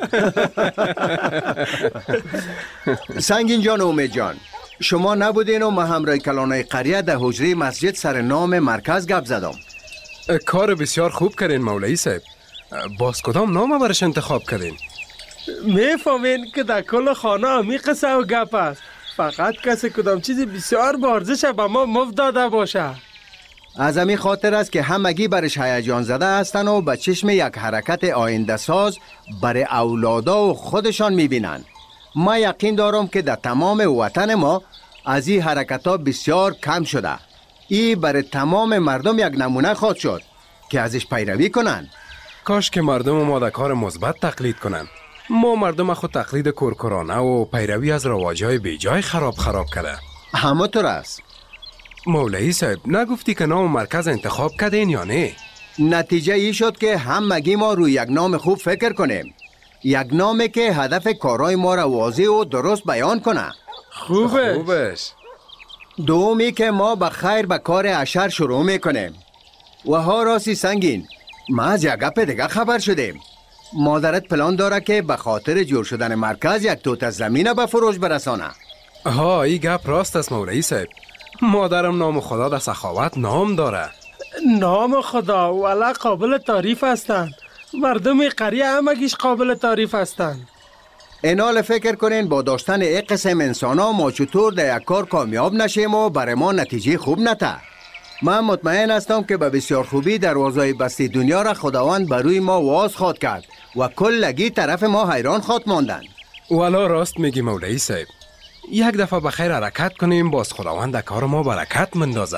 سنگین جان و امید جان، شما نبودین و ما همراه کلانای قریه در حجره مسجد سر نام مرکز گپ زدم. کار بسیار خوب کردین مولوی صاحب. باز کدام نام برش انتخاب کردین؟ میفهمین که در کل خانه همی قصه و گپ است. فقط کسی کدام چیزی بسیار با ارزش به ما مفت داده باشه. از همین خاطر است که همگی برش هیجان زده هستن و به چشم یک حرکت آینده ساز برای اولادا و خودشان میبینن. ما یقین دارم که در تمام وطن ما از این حرکت ها بسیار کم شده. این برای تمام مردم یک نمونه خواهد شد که ازش پیروی کنن. کاش که مردم ما در کار مثبت تقلید کنن. ما مردم خود تقلید کورکورانه و پیروی از رواجهای بی جای خراب خراب کرده. همونطور است. مولوی صاحب، نگفتی که نام مرکز انتخاب کردین یا نه؟ نتیجه ای شد که همگی ما روی یک نام خوب فکر کنیم. یک نامی که هدف کارهای ما را واضح و درست بیان کنه. خوبش. خوبش. دومی که ما به خیر به کار اشر شروع میکنیم. و ها راستی سنگین، ما از یک گپ دیگه خبر شدیم. مادرت پلان داره که به خاطر جور شدن مرکز یک توت زمینه به فروش برسانه. ها، این گپ راست است مولوی صاحب. مادرم نام خدا در سخاوت نام داره. نام خدا ولی قابل تعریف هستن. مردم قریه همگیش قابل تعریف هستن. اینال فکر کنین با داشتن یک قسم انسان ها ما چطور در یک کار کامیاب نشیم و برای ما نتیجه خوب نته. من مطمئن هستم که به بسیار خوبی دروازهای بستی دنیا را خداوند بروی ما واز خواد کرد و کلگی طرف ما حیران خواد ماندن. والا راست میگی مولوی صاحب. یک دفعه بخیر حرکت کنیم باز خداوند در کار ما برکت مندازه.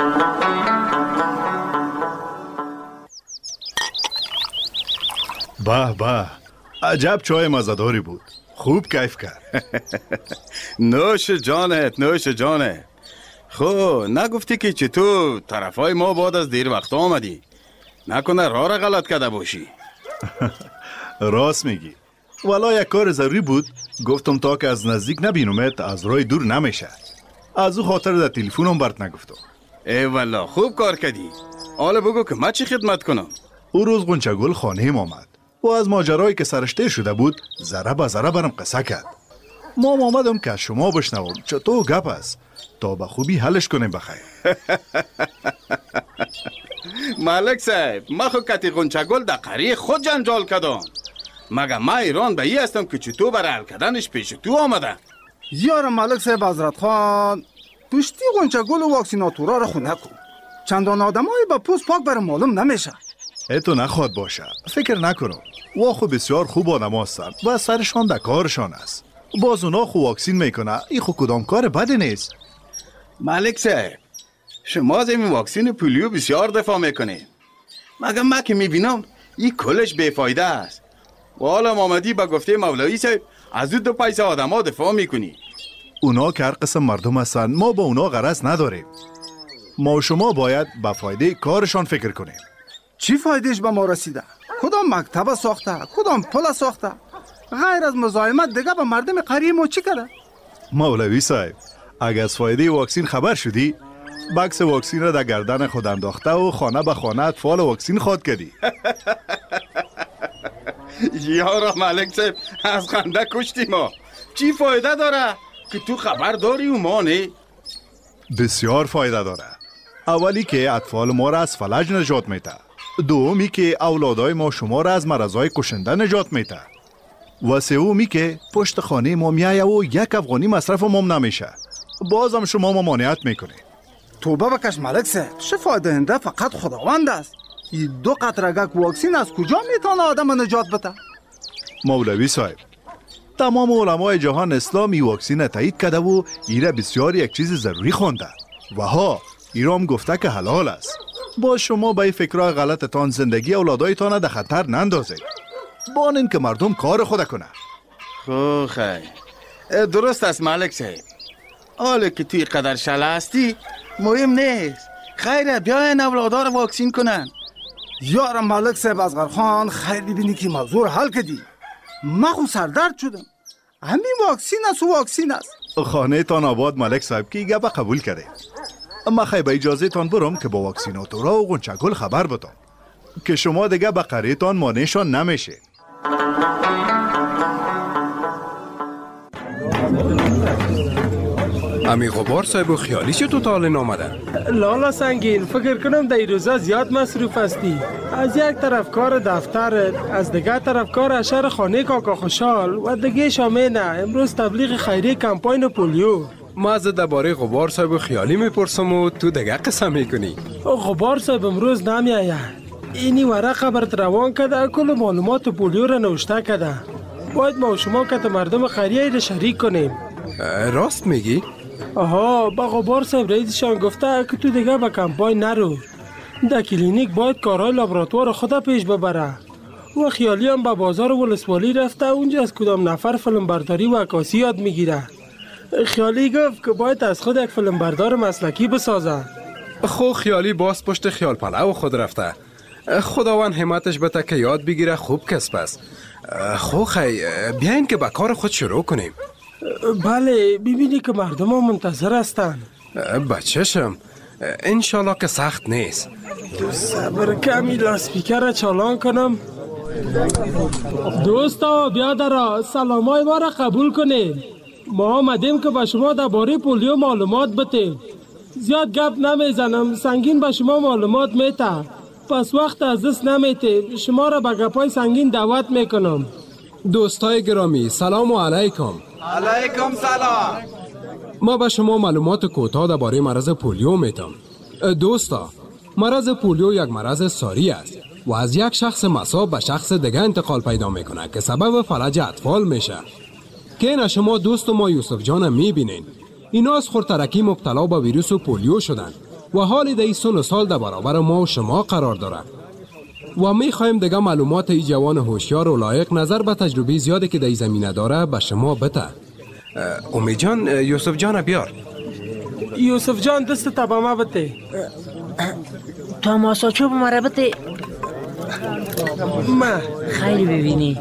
به به، عجب چای مزداری بود، خوب کیف کرد. نوش جانت نوش جانت. خب نگفتی که چطور طرفای ما بعد از دیر وقت آمدی؟ نکنه راه را غلط کرده باشی. راست میگی، والا یک کار ضروری بود، گفتم تا که از نزدیک نبینمت از راه دور نمیشه. از او خاطر در تلفنم برات نگفتم. ای والا خوب کار کردی. حالا بگو که من چی خدمت کنم؟ او روز غنچه گل خانه ما آمد و از ماجرایی که سرشته شده بود ذره به ذره برم قصه کرد. ما آمدم که از شما بشنوم چطور گپ است تا به خوبی حلش کنیم بخیر. ملک صاحب، ما خو کتی غنچه گل در قریه خود جنجال کردم. مگه ما ایران به ای هستم که چطور برای حل کردنش پیش تو آمده؟ زیار ملک صاحب حضرت خان، پشتی غنچه گل و واکسیناتورا را خونه کن. چندان آدم های با پوست پاک برای معلوم نمیشه. تو نخواد باشه. فکر نکنم. وا خو بسیار خوب آدم هستن و سرشان در کارشان است. باز اونا خو واکسین میکنه. این خو کدام کار بدی نیست. ملک صاحب، شما از این واکسین پولیو بسیار دفاع میکنید. مگر من که میبینم این کلش بیفایده است. و حالا آمدی با گفته مولوی صاحب از دو پیسه آدم ها دفاع میکنی. اونا که هر قسم مردم هستن، ما با اونا غرض نداریم. ما و شما باید به فایده کارشان فکر کنیم. چی فایدهش به ما رسیده؟ کدام مکتب ساخته؟ کدام پل ساخته؟ غیر از مزاحمت دیگه به مردم قریه ما چی کرده؟ مولوی صاحب، اگر از فایده واکسین خبر شدی، بکس واکسین را در گردن خود انداخته و خانه به خانه اطفال واکسین خواد کردی. یارا ملک صاحب، از خنده کشتی ما. چی فایده داره که تو خبر داری و ما نه؟ بسیار فایده داره. اولی که اطفال ما را از فلج نجات میده. دومی که اولادای ما شما را از مرضای کشنده نجات میده. و سومی که پشت خانه ما میایه و یک افغانی مصرف ما نمیشه. بازم شما ممانعت میکنه. توبه بکش ملک صاحب، شفا دهنده فقط خداوند است. این دو قطره گک واکسین از کجا میتونه آدم نجات بده؟ مولوی صاحب، تمام علمای جهان اسلامی واکسین تایید کرده و ایره بسیار یک چیز ضروری خونده و ها ایرام گفته که حلال است. با شما به فکرهای غلطتان زندگی اولادایتان در خطر نندازید. بانین که مردم کار خود کنه. خو خیر، درست است ملک صاحب. حالا که توی قدر شله هستی مهم نیست. خیره بیاین اولادار واکسین کنن. یارم ملک صاحب اصغر خان، خیلی بینی که موضوع حل کردی. من خو سردرد شدم. همین واکسین است و واکسین است. خانه تان آباد ملک صاحب که گپ قبول کرده. اما خیلی به اجازه تان برم که با واکسیناتورا و غنچگل خبر بدم که شما دیگه به قریه تان مانعشان نمیشه. امی غبار صاحب و خیالی چه تو تاله نامده؟ لالا سنگین، فکر کنم در این روزا زیاد مصروف هستی. از یک طرف کار دفترت، از دیگه طرف کار اشر خانه کاکا خوشحال و دیگه شامینه امروز تبلیغ خیری کمپاین پولیو. ما از درباره غبار صاحب و خیالی میپرسم و تو دیگه قصه میکنی. غبار صاحب امروز نمیآید. اینی ورقه برات روان کرده، کل معلومات پولیو را نوشته کرده. باید ما و شما که مردم خیریه را شریک کنیم. راست میگی؟ آها، با غبار صاحب رئیسشان گفته که تو دیگه به کمپاین نرو. در کلینیک باید کارهای لابراتوار خدا پیش ببره. و خیالی هم به بازار ولسوالی رفته، اونجا از کدام نفر فیلم برداری و عکاسی یاد میگیره. خیالی گفت که باید از خود یک فیلم بردار مسلکی بسازه. خو خیالی باز پشت خیال پلو خود رفته. خداوند همتش بده که یاد بگیره، خوب کسب است. خو خی بیاین که به کار خود شروع کنیم. بله، ببینی که مردم ها منتظر هستن. بچه‌شم، انشالله که سخت نیست. تو صبر کمی لاسپیکر را چالان کنم. دوستا بیا درا سلامای ما را قبول کنید. ما آمدیم که به شما درباره پولیو معلومات بتیم. زیاد گپ نمیزنم، سنگین به شما معلومات میته. پس وقت از دست نمیته، شما را به گپای سنگین دعوت میکنم. دوستای گرامی، سلام علیکم. علیکم سلام. ما به شما معلومات کوتاه درباره مرض پولیو میتم. دوستا، مرض پولیو یک مرض ساری است و از یک شخص مصاب به شخص دیگه انتقال پیدا میکنه که سبب فلج اطفال میشه. که اینا شما دوست ما یوسف جان میبینین. اینا از خورترکی مبتلا به ویروس و پولیو شدن و حالی در سن و سال در برابر ما و شما قرار داره. و میخوایم دیگه معلومات ای جوان هوشیار و لایق نظر به تجربه زیادی که در زمینه داره به شما بده. امید جان، یوسف جان بیار. یوسف جان دست تبامه بده. تماساچو بماره بده. ما خیلی ببینی.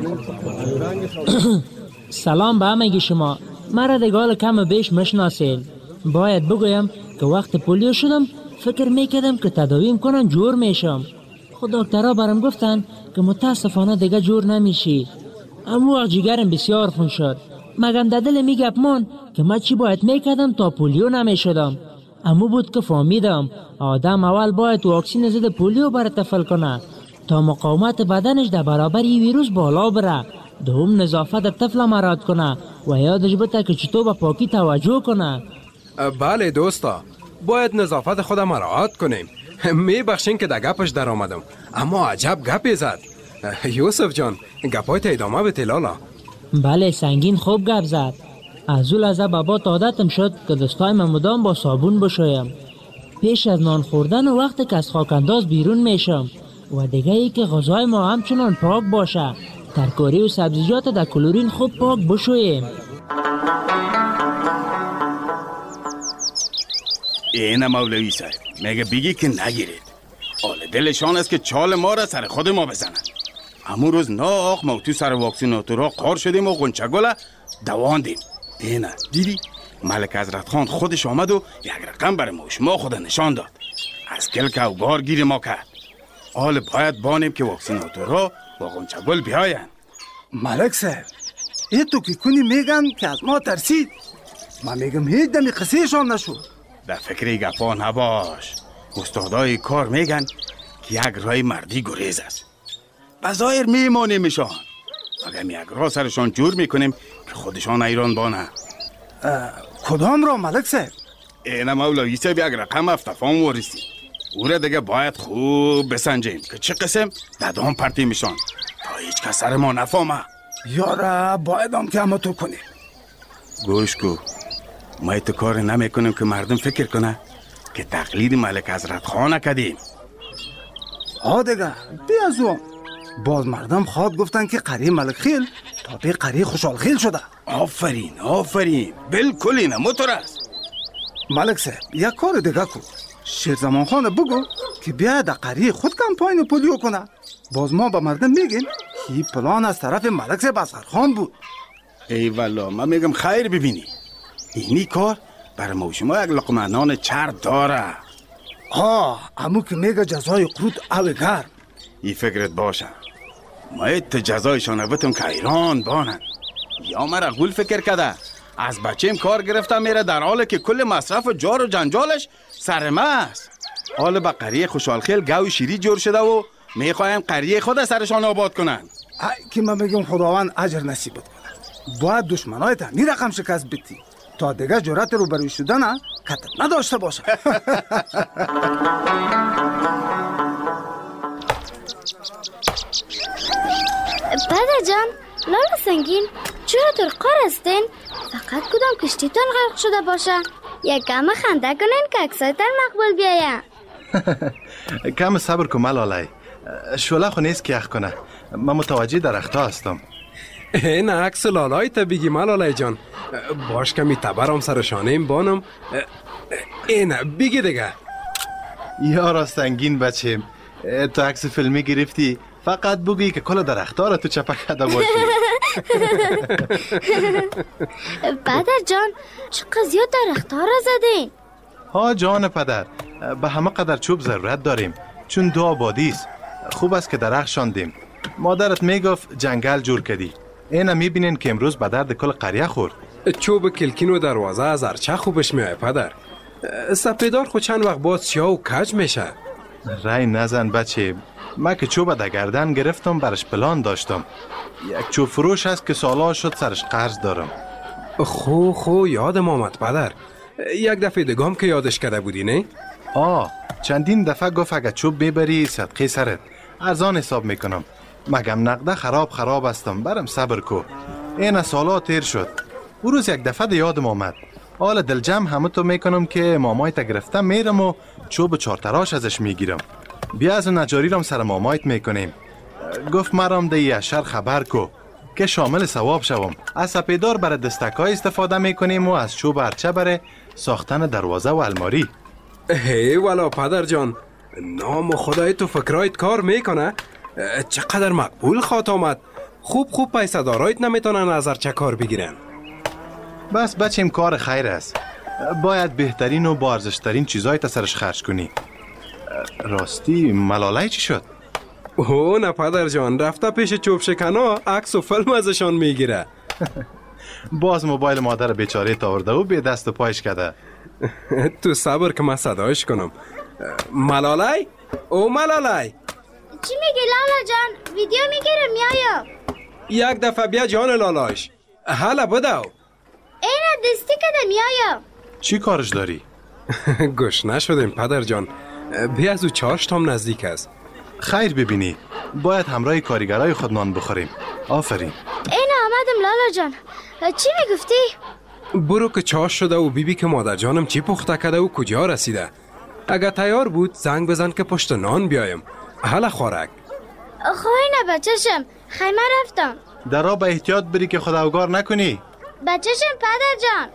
سلام به همگی شما. مرا دگال کم بیش مشناسین. باید بگویم که وقت پولیو شدم فکر میکردم که تداویم کنن جور میشم. خود دکترها برام گفتن که متاسفانه دیگه جور نمیشی. اما وقت جگرم بسیار خون شد. مگم در دل میگپ من که من چی باید میکردم تا پولیو نمیشدم. اما بود که فهمیدم آدم اول باید واکسین ضد پولیو برای طفل کنه تا مقاومت بدنش در برابر این ویروس بالا بره. دوم نظافت طفل مراعات کنه و یادش بده که چطور به پاکی توجه کنه. بله دوستا، باید نظافت خود مراعات کنیم. می بخشین که در گپش در آمدم، اما عجب گپی زد. یوسف جان گپای تا ادامه بده لالا. بله سنگین خوب گپ زد. از اون لحظه بابا عادتم شد که دستای من مدام با صابون بشویم. پیش از نان خوردن و وقتی که از خاکانداز بیرون میشم و دیگه ای که غذای ما همچنان پاک باشه. ترکاری و سبزیجات در کلورین خوب پاک بشویم. اینه مولوی صاحب میگه بگی که نگیرید. آل دلشان است که چال ما را سر خود ما بزنن. همون روز ناخ ما تو سر واکسیناتورها قار شدیم و غنچه گل دواندیم. اینه دیدی ملک حضرت خان خودش آمد و یک رقم برای ما شما خود نشان داد. از کلک و گار گیر ما کرد. حال باید بانیم که واکسیناتورها با غنچه گل بیاین. ملک صاحب این تو که کنی میگن که از ما ترسید. من میگم هیچ دمی قصهشان نشد. در فکر گپا نباش. استادای کار میگن که یک رای مردی گریز است. بظاهر میمانیمشان اگر یک راه سرشان جور میکنیم که خودشان ایران بانه. کدام را ملک صاحب؟ اینه مولوی صاحب یک رقم افتفام ورسید. او را دیگه باید خوب بسنجیم که چه قسم ددام پرتی میشان تا هیچ کس سر ما نفهمه. یاره باید هم که همه تو کنیم. گوش کو ما ایتو کار نمی کنیم که مردم فکر کنه که تقلید ملک حضرت خانه کدیم. ها دیگه بیازوام باز مردم خواد گفتن که قریه ملک خیل تا به قریه خوشحال خیل شده. آفرین آفرین بالکل اینه موتور است. ملک صاحب یک کار دیگه کو شیرزمان خانه بگو که بیا در قریه خود کمپاین پولیو کنه. باز ما به مردم میگیم این پلان از طرف ملک صاحب اصغر خان بود. ای والا من میگم خیر ببینی اینی کار برای ما شما یک لقمه نان چرب داره. آه امو که میگه جزای قروت او گرم. ای فکرت باشه ما ایت جزایشان بتم که ایران بانن. یا مرا غول فکر کده از بچیم کار گرفته میره در حالی که کل مصرف جار و جنجالش سرمه است. حال با قریه خوشحال خیل گوی شیری جور شده و میخواین قریه خود سرشان آباد کنن. ای که من میگم خداوند اجر نصیبت کنه. باید دشمنای تنی رقم شکست بدی تا دیگه جرأت رو بروی شدن کتب نداشته باشه. پدر جان لالا سنگین چرا در قار هستین؟ فقط کدام کشتیتان غرق شده باشه یک کم خنده کنین که اکسایتر مقبول بیایم. کم صبر کن ملاله شوله خو نیست که یخ کنه. من متوجه درختا هستم. این عکس لالای تا بگی ملاله جان باش کمی تبرم سرشانه این بانم. این بگی دیگه. یارا سنگین بچیم تو عکس فیلمی گرفتی فقط بگی که کل درختا را تو چپک کده باشی. پدر جان چقدر زیاد درختا را زدین؟ ها جان پدر به همه قدر چوب ضرورت داریم چون دو آبادی است. خوب است که درخت شاندیم. مادرت میگفت جنگل جور کردی. اینا میبینین که امروز به درد کل قریه خورد. چوب کلکین و دروازه از ارچه خوبش میای پدر. سپیدار خود چند وقت باز سیاه و کج میشه. رای نزن بچه. من که چوب در گردن گرفتم برش پلان داشتم. یک چوب فروش هست که سالا شد سرش قرض دارم. خو خو یادم آمد پدر. یک دفعه دگام که یادش کرده بودی نه؟ آه چندین دفعه گفت اگه چوب میبری صدقه سرت ارزان حساب میکنم. مگم نقده خراب خراب هستم برم صبر کو. این سالا تیر شد. او روز یک دفعه یادم آمد. حالا دلجم همه تو میکنم که مامایت گرفتم میرم و چوب چارتراش ازش میگیرم. بیا از اون نجاری رم سر مامایت میکنیم. گفت مرام ده یشر خبر کو که شامل ثواب شوم. از سپیدار برای دستکای استفاده میکنیم و از چوب ارچه برای ساختن دروازه و الماری. هی والا پدر جان نام خدای تو فکرایت کار میکنه. چقدر مقبول خواهد آمد. خوب خوب پیسه دارایت نمیتونن از ارچه کار بگیرن. بس بچیم کار خیر است. باید بهترین و با ارزشترین چیزای تا سرش خرج کنی. راستی ملاله چی شد؟ اوه نه پدر جان رفته پیش چوب شکنا عکس و فیلم ازشان میگیره. باز موبایل مادر بیچاره تاورده و به دست و پایش کرده. تو صبر که من صدایش کنم. ملاله؟ او ملاله چی میگی لالا جان؟ ویدیو میگیرم میایم. یک دفعه بیا جان لالایش. حالا بدو. اینه دستی کده میایم. چی کارش داری؟ گوش نشدیم پدر جان. بیا از او چاشت هم نزدیک است. خیر ببینی، باید همراه کارگرای خود نان بخوریم. آفرین. این آمدم لالا جان. چی میگفتی؟ برو که چاش شده و بیبی که مادر جانم چی پخته کرده و کجا رسیده. اگه تیار بود زنگ بزن که پشت نان بیایم. حالا خورک. خواهی نه بچشم، خیمه رفتم. در را به احتیاط بری که خدا اوگار نکنی. بچشم پدر جان.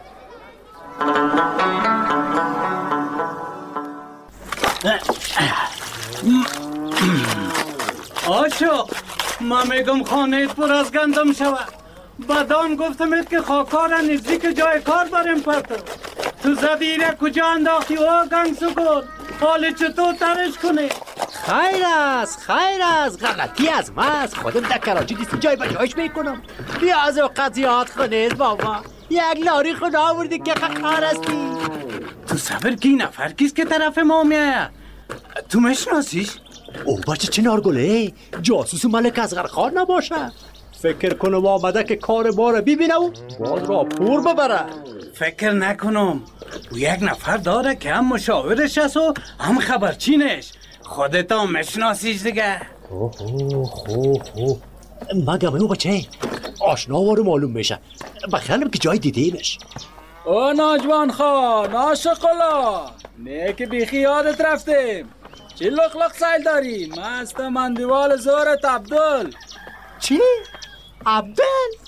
آشو ما میگم خانه پر از گندم شود. بعدام گفتمت که خاکار نزدیک جای کار بریم پرتو. تو زدیره کجا انداختی و گنگ سکون حال چطور ترش کنی؟ خیر است خیر است غلطی از ما است. خودم در کراچی دیسی جای بجایش میکنم. بیا از اوقات زیاد خونید بابا. یک لاری خود آوردی که خار هستی. تو صبر کی نفر کیست که طرف ما میآید؟ تو مشناسیش؟ او بچه چنارگله جاسوس ملک اصغر خان نباشه. فکر کنم آمده که کار ما را ببینه و باز را پور ببره. فکر نکنم. او یک نفر داره که هم مشاورش است و هم خبرچینش. خودت هم مشناسیش دیگه. اوه خوب خوب مگم او بچه آشنا وارو معلوم میشه. بخیالم که جای دیدیمش. او ناجوان خان آشقلا نه که بیخی یادت رفتیم. چی لخ لخ سایل داری؟ مست مندیوال زورت عبدال. چی؟ عبدال؟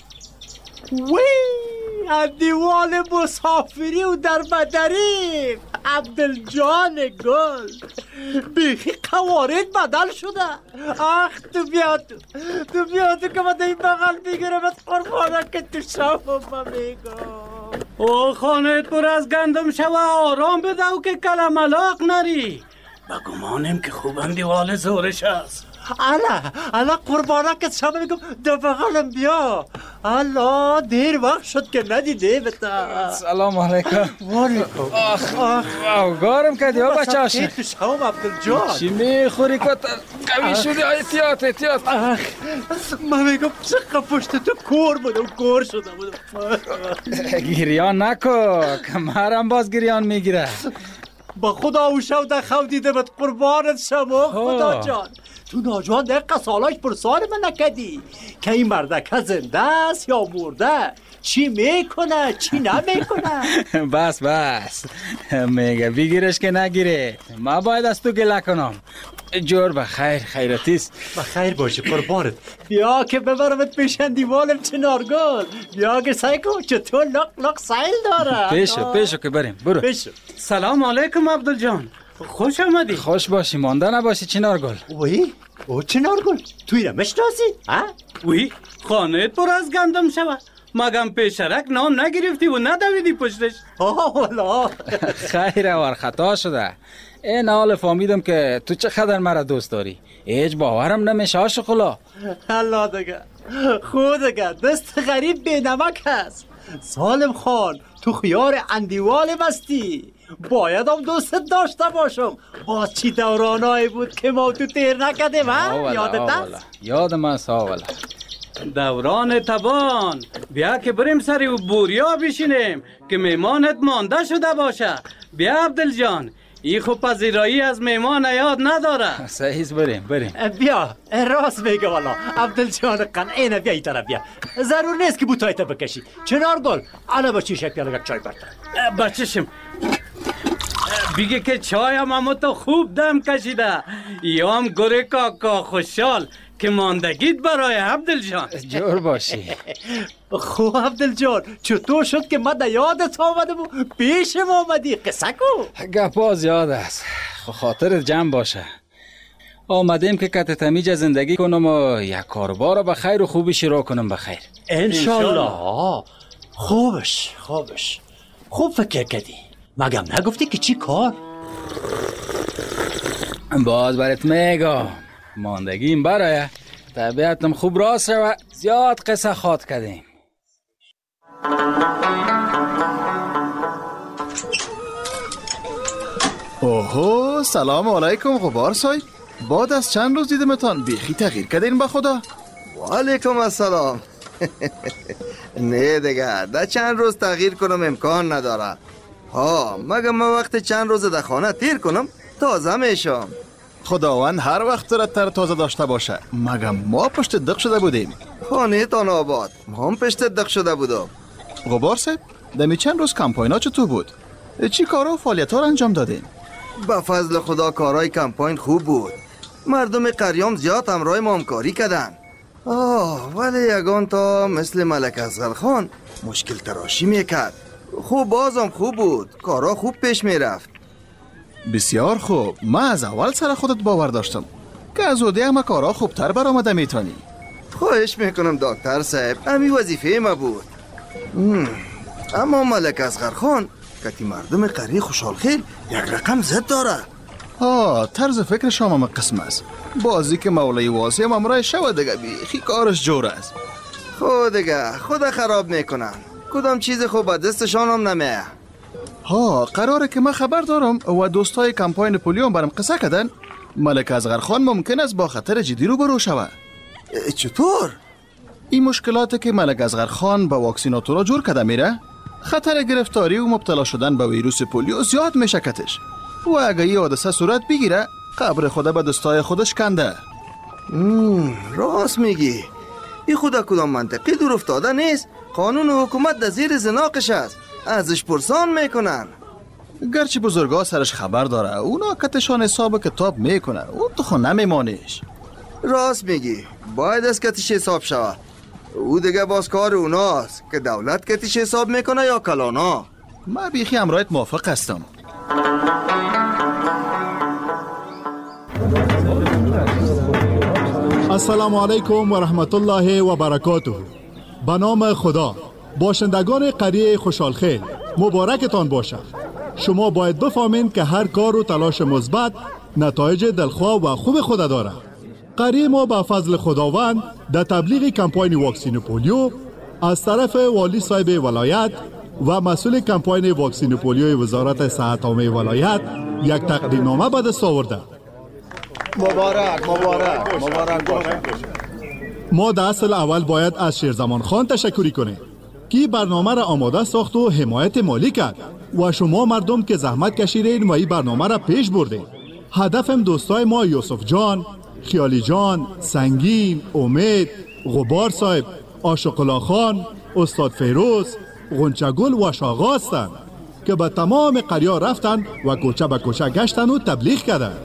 وی مندیوال مسافری و در بدری عبدال جان گل بیخی قوارد بدل شده. آخ تو بیا تو تو بیا تو که من این بغل میگیرم از قربانه که تو شما میگم. او خانه پر از گندم شوه آرام بده و که کلملاق نری. با گمانم که خوبم دیوال زورش است. الا الا قربانه که شما میگم دو بغلم بیا. الا دیر وقت شد که ندیده بتا. سلام علیکم. وعلیکم. آخ آخ اوگارم کردی ها بچه هاشه. تو شما عبدال جان چی میخوری کتر قوی شدی احتیاط احتیاط. آخ من میگم چقدر پشت تو کور بودم کور شده بودم. گریان نکو کمرم باز گریان میگیره. با خدا او شو در خو دیده بد قربانت شما خدا جان. تو ناجوان دقیقه سالاش پر سال من نکدی که این مردکه زنده است یا مرده. چی میکنه چی نمیکنه. بس بس میگه بگیرش که نگیره. ما باید از تو گله کنم. جور بخیر خیرتیست. بخیر باشه قربانت. بیا که ببرمت پیشن دیوالم چنارگل. بیا که سعی کن چطور لق لق سایل داره. پیشو پیشو که بریم برو. پیشو. سلام علیکم عبدال جان. خوش آمدی. خوش باشی مانده نباشی چنارگل. وی او چنارگل توی را مشناسی؟ وی خانه پر از گندم شود. مگم پیشرک نام نگرفتی و ندویدی پشتش. آه والا خیره وار خطا شده. این حال فهمیدم که تو چقدر مرا دوست داری. هیچ باورم نمیشه عاشقلا. الله دیگه خود دیگه دست غریب بی نمک هست. سالم خان تو خیار اندیوال بستی. باید هم دوستت داشته باشم. باز چی دورانایی بود که ما تو تیر نکدیم ها؟ یادت هست؟ یادم هست آولا. دوران تبان بیا که بریم سری و بوریا بشینیم که میمانت مانده شده باشه. بیا عبدال جان ای خوب پذیرایی از میمان یاد نداره. صحیح بریم بریم. بیا راست میگه والا عبدال جان قنعه بیا ای طرف بیا. ضرور نیست که بوتایت بکشی. چنارگل انا با چی شکل یک چای برتر. بچشم بگه که چای هم اما تو خوب دم کشیده. یا هم گره کاکا خوشحال که ماندگیت برای عبدال جان. جور باشی. خوب عبدال جان چطور شد که من یادت آمدم و پیشم آمدی؟ قصه کو. گپا زیاد است خاطرت جمع باشه. آمدیم که کت تمیج زندگی کنم و یک کاربار به خیر و خوبی شروع کنم به خیر انشالله. خوبش خوبش خوب فکر کردی. مگم نگفتی که چی کار؟ باز برات میگم ماندگیم برای طبیعتم خوب راست و زیاد قصه خواد کردیم. اوهو سلام علیکم غبار سای. بعد از چند روز دیدمتان بیخی تغییر کردین به خدا. و علیکم السلام. نه دیگه ده چند روز تغییر کنم امکان نداره. ها مگه من وقت چند روز در خانه تیر کنم تازه میشم. خداوند هر وقت را تر تازه داشته باشه. مگم ما پشت دق شده بودیم؟ خانه تان آباد، ما هم پشت دق شده بودم. غبار صاحب، دمی چند روز کمپاین چطور بود؟ چی کارا و فعالیت ها را انجام دادین؟ به فضل خدا کارهای کمپاین خوب بود. مردم قریام زیاد همراه ما همکاری کردن. آه ولی یگان تا مثل ملک اصغر خان مشکل تراشی میکرد. خوب بازم خوب بود، کارا خوب پیش میرفت. بسیار خوب. من از اول سر خودت باور داشتم که از اوده همه کارا خوبتر برآمده میتونی. خواهش میکنم دکتر صاحب، همین وظیفه ما بود. ام. اما ملک اصغر خان کتی مردم قریه خوشحال خیل یک رقم زد داره. ها طرز فکر شما هم قسم است. بازی که مولای واسی هم امرای شو دیگه بیخی کارش جور است. خود دیگه خود خراب میکنن. کدام چیز خوب به دستشان هم نمیه. ها قراره که من خبر دارم و دوستای کمپاین پولیو برام قصه کردن ملک اصغر خان ممکن است با خطر جدی رو برو شود. چطور؟ این مشکلاتی که ملک اصغر خان با واکسیناتورا جور کرده میره، خطر گرفتاری و مبتلا شدن به ویروس پولیو زیاد میشه کتش. و اگه این حادثه صورت بگیره قبر خدا به دستای خودش کنده. راست میگی. این خدا کدام منطقی دور افتاده نیست. قانون و حکومت در زیر زناقش است، ازش پرسان میکنن. گرچه بزرگا سرش خبر داره، اونا کتشان حساب کتاب میکنه، اون تو خود نمیمانیش. راست میگی، باید از کتش حساب شود. او دیگه باز کار اوناست که دولت کتش حساب میکنه یا کلانا. من بیخی امرایت موافق هستم. السلام علیکم و رحمت الله و برکاته. به نام خدا. باشندگان قریه خوشحالخیل مبارکتان باشد. شما باید بفهمین که هر کار و تلاش مثبت نتایج دلخواه و خوب خود دارد. قریه ما به فضل خداوند در تبلیغ کمپاین واکسین پولیو از طرف والی صاحب ولایت و مسئول کمپاین واکسین پولیو وزارت صحت عامه ولایت یک تقدیرنامه به دست آورده. مبارک مبارک مبارک باشه. ما در اصل اول باید از شیرزمان خان تشکری کنیم که برنامه را آماده ساخت و حمایت مالی کرد و شما مردم که زحمت کشیدین و این برنامه را پیش بردین. هدفم دوستای ما یوسف جان، خیالی جان، سنگین، امید، غبار صاحب، آشقلا خان، استاد فیروز، غنچگل و شاغا هستند که به تمام قریه رفتن و کوچه به کوچه گشتن و تبلیغ کردند.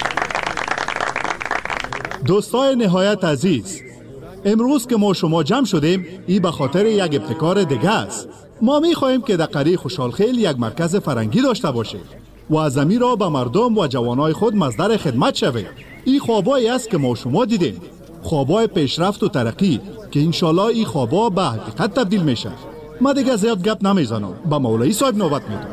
دوستای نهایت عزیز، امروز که ما شما جمع شدیم این به خاطر یک ابتکار دیگه است. ما می خواهیم که در قریه خوشحالخیل یک مرکز فرنگی داشته باشه و از امیر را به مردم و جوانای خود مصدر خدمت شوه. این خوابایی است که ما شما دیدیم، خوابای پیشرفت و ترقی که انشالله این خوابا به حقیقت تبدیل میشه. ما دیگه زیاد گپ نمیزنم، با مولوی صاحب نوبت میدم.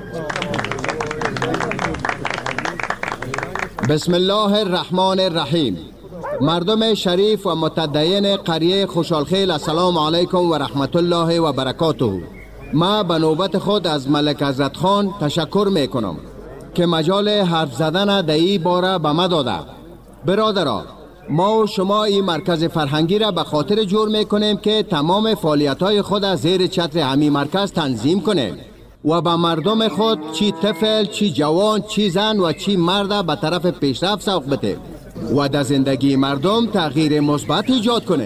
بسم الله الرحمن الرحیم. مردم شریف و متدین قریه خوشحالخیل السلام علیکم و رحمت الله و برکاته. ما به نوبت خود از ملک حضرت خان تشکر میکنم که مجال حرف زدن در این باره به ما داده. برادران، ما و شما این مرکز فرهنگی را به خاطر جور میکنیم که تمام فعالیت‌های خود از زیر چتر همین مرکز تنظیم کنیم و به مردم خود چی طفل، چی جوان، چی زن و چی مرد به طرف پیشرفت سوق بده و در زندگی مردم تغییر مثبت ایجاد کنه.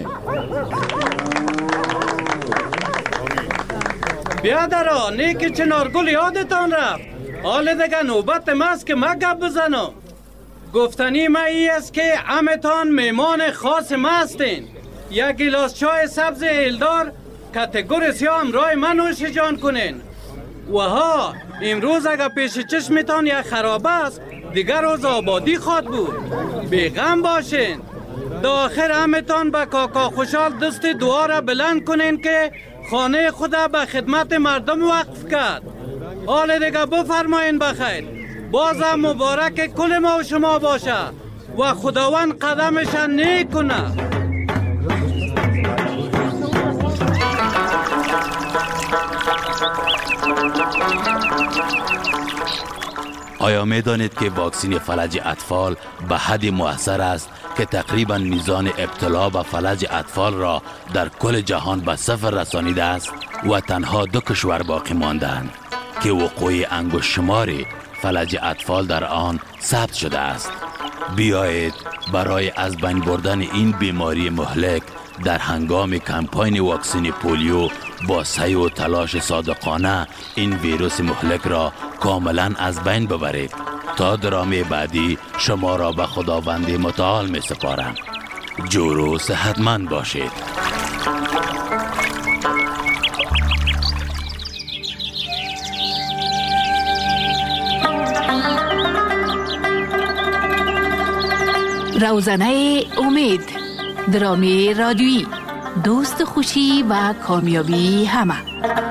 بیادرا نیک چنارگل یادتان رفت. حال دیگه نوبت ماست که ما گپ بزنم. گفتنی ما ای است که همتان میمان خاص ما هستین. یک گلاس چای سبز هیلدار کتگور سیاه همراه من نوش جان کنین. و ها امروز اگر پیش چشمتان یک خرابه است دیگر روز آبادی خواد بود. بیغم باشین. در آخر همتان به کاکا خوشحال دست دعا را بلند کنین که خانه خدا به خدمت مردم وقف کرد. حال دیگه بفرماین بخیر. بازم مبارک کل ما و شما باشه و خداوند قدمشان نیک کنه. آیا می دانید که واکسین فلج اطفال به حد مؤثر است که تقریبا میزان ابتلا به فلج اطفال را در کل جهان به صفر رسانیده است و تنها دو کشور باقی ماندند؟ که وقوع انگشت شماری فلج اطفال در آن ثبت شده است. بیایید برای از بین بردن این بیماری مهلک در هنگام کمپاین واکسن پولیو با سعی و تلاش صادقانه این ویروس مهلک را کاملا از بین ببرید. تا درامه بعدی شما را به خداوند متعال می سپارم. جور و صحتمند باشید. روزنه امید، درامی رادیویی، دوست خوشی و کامیابی همه.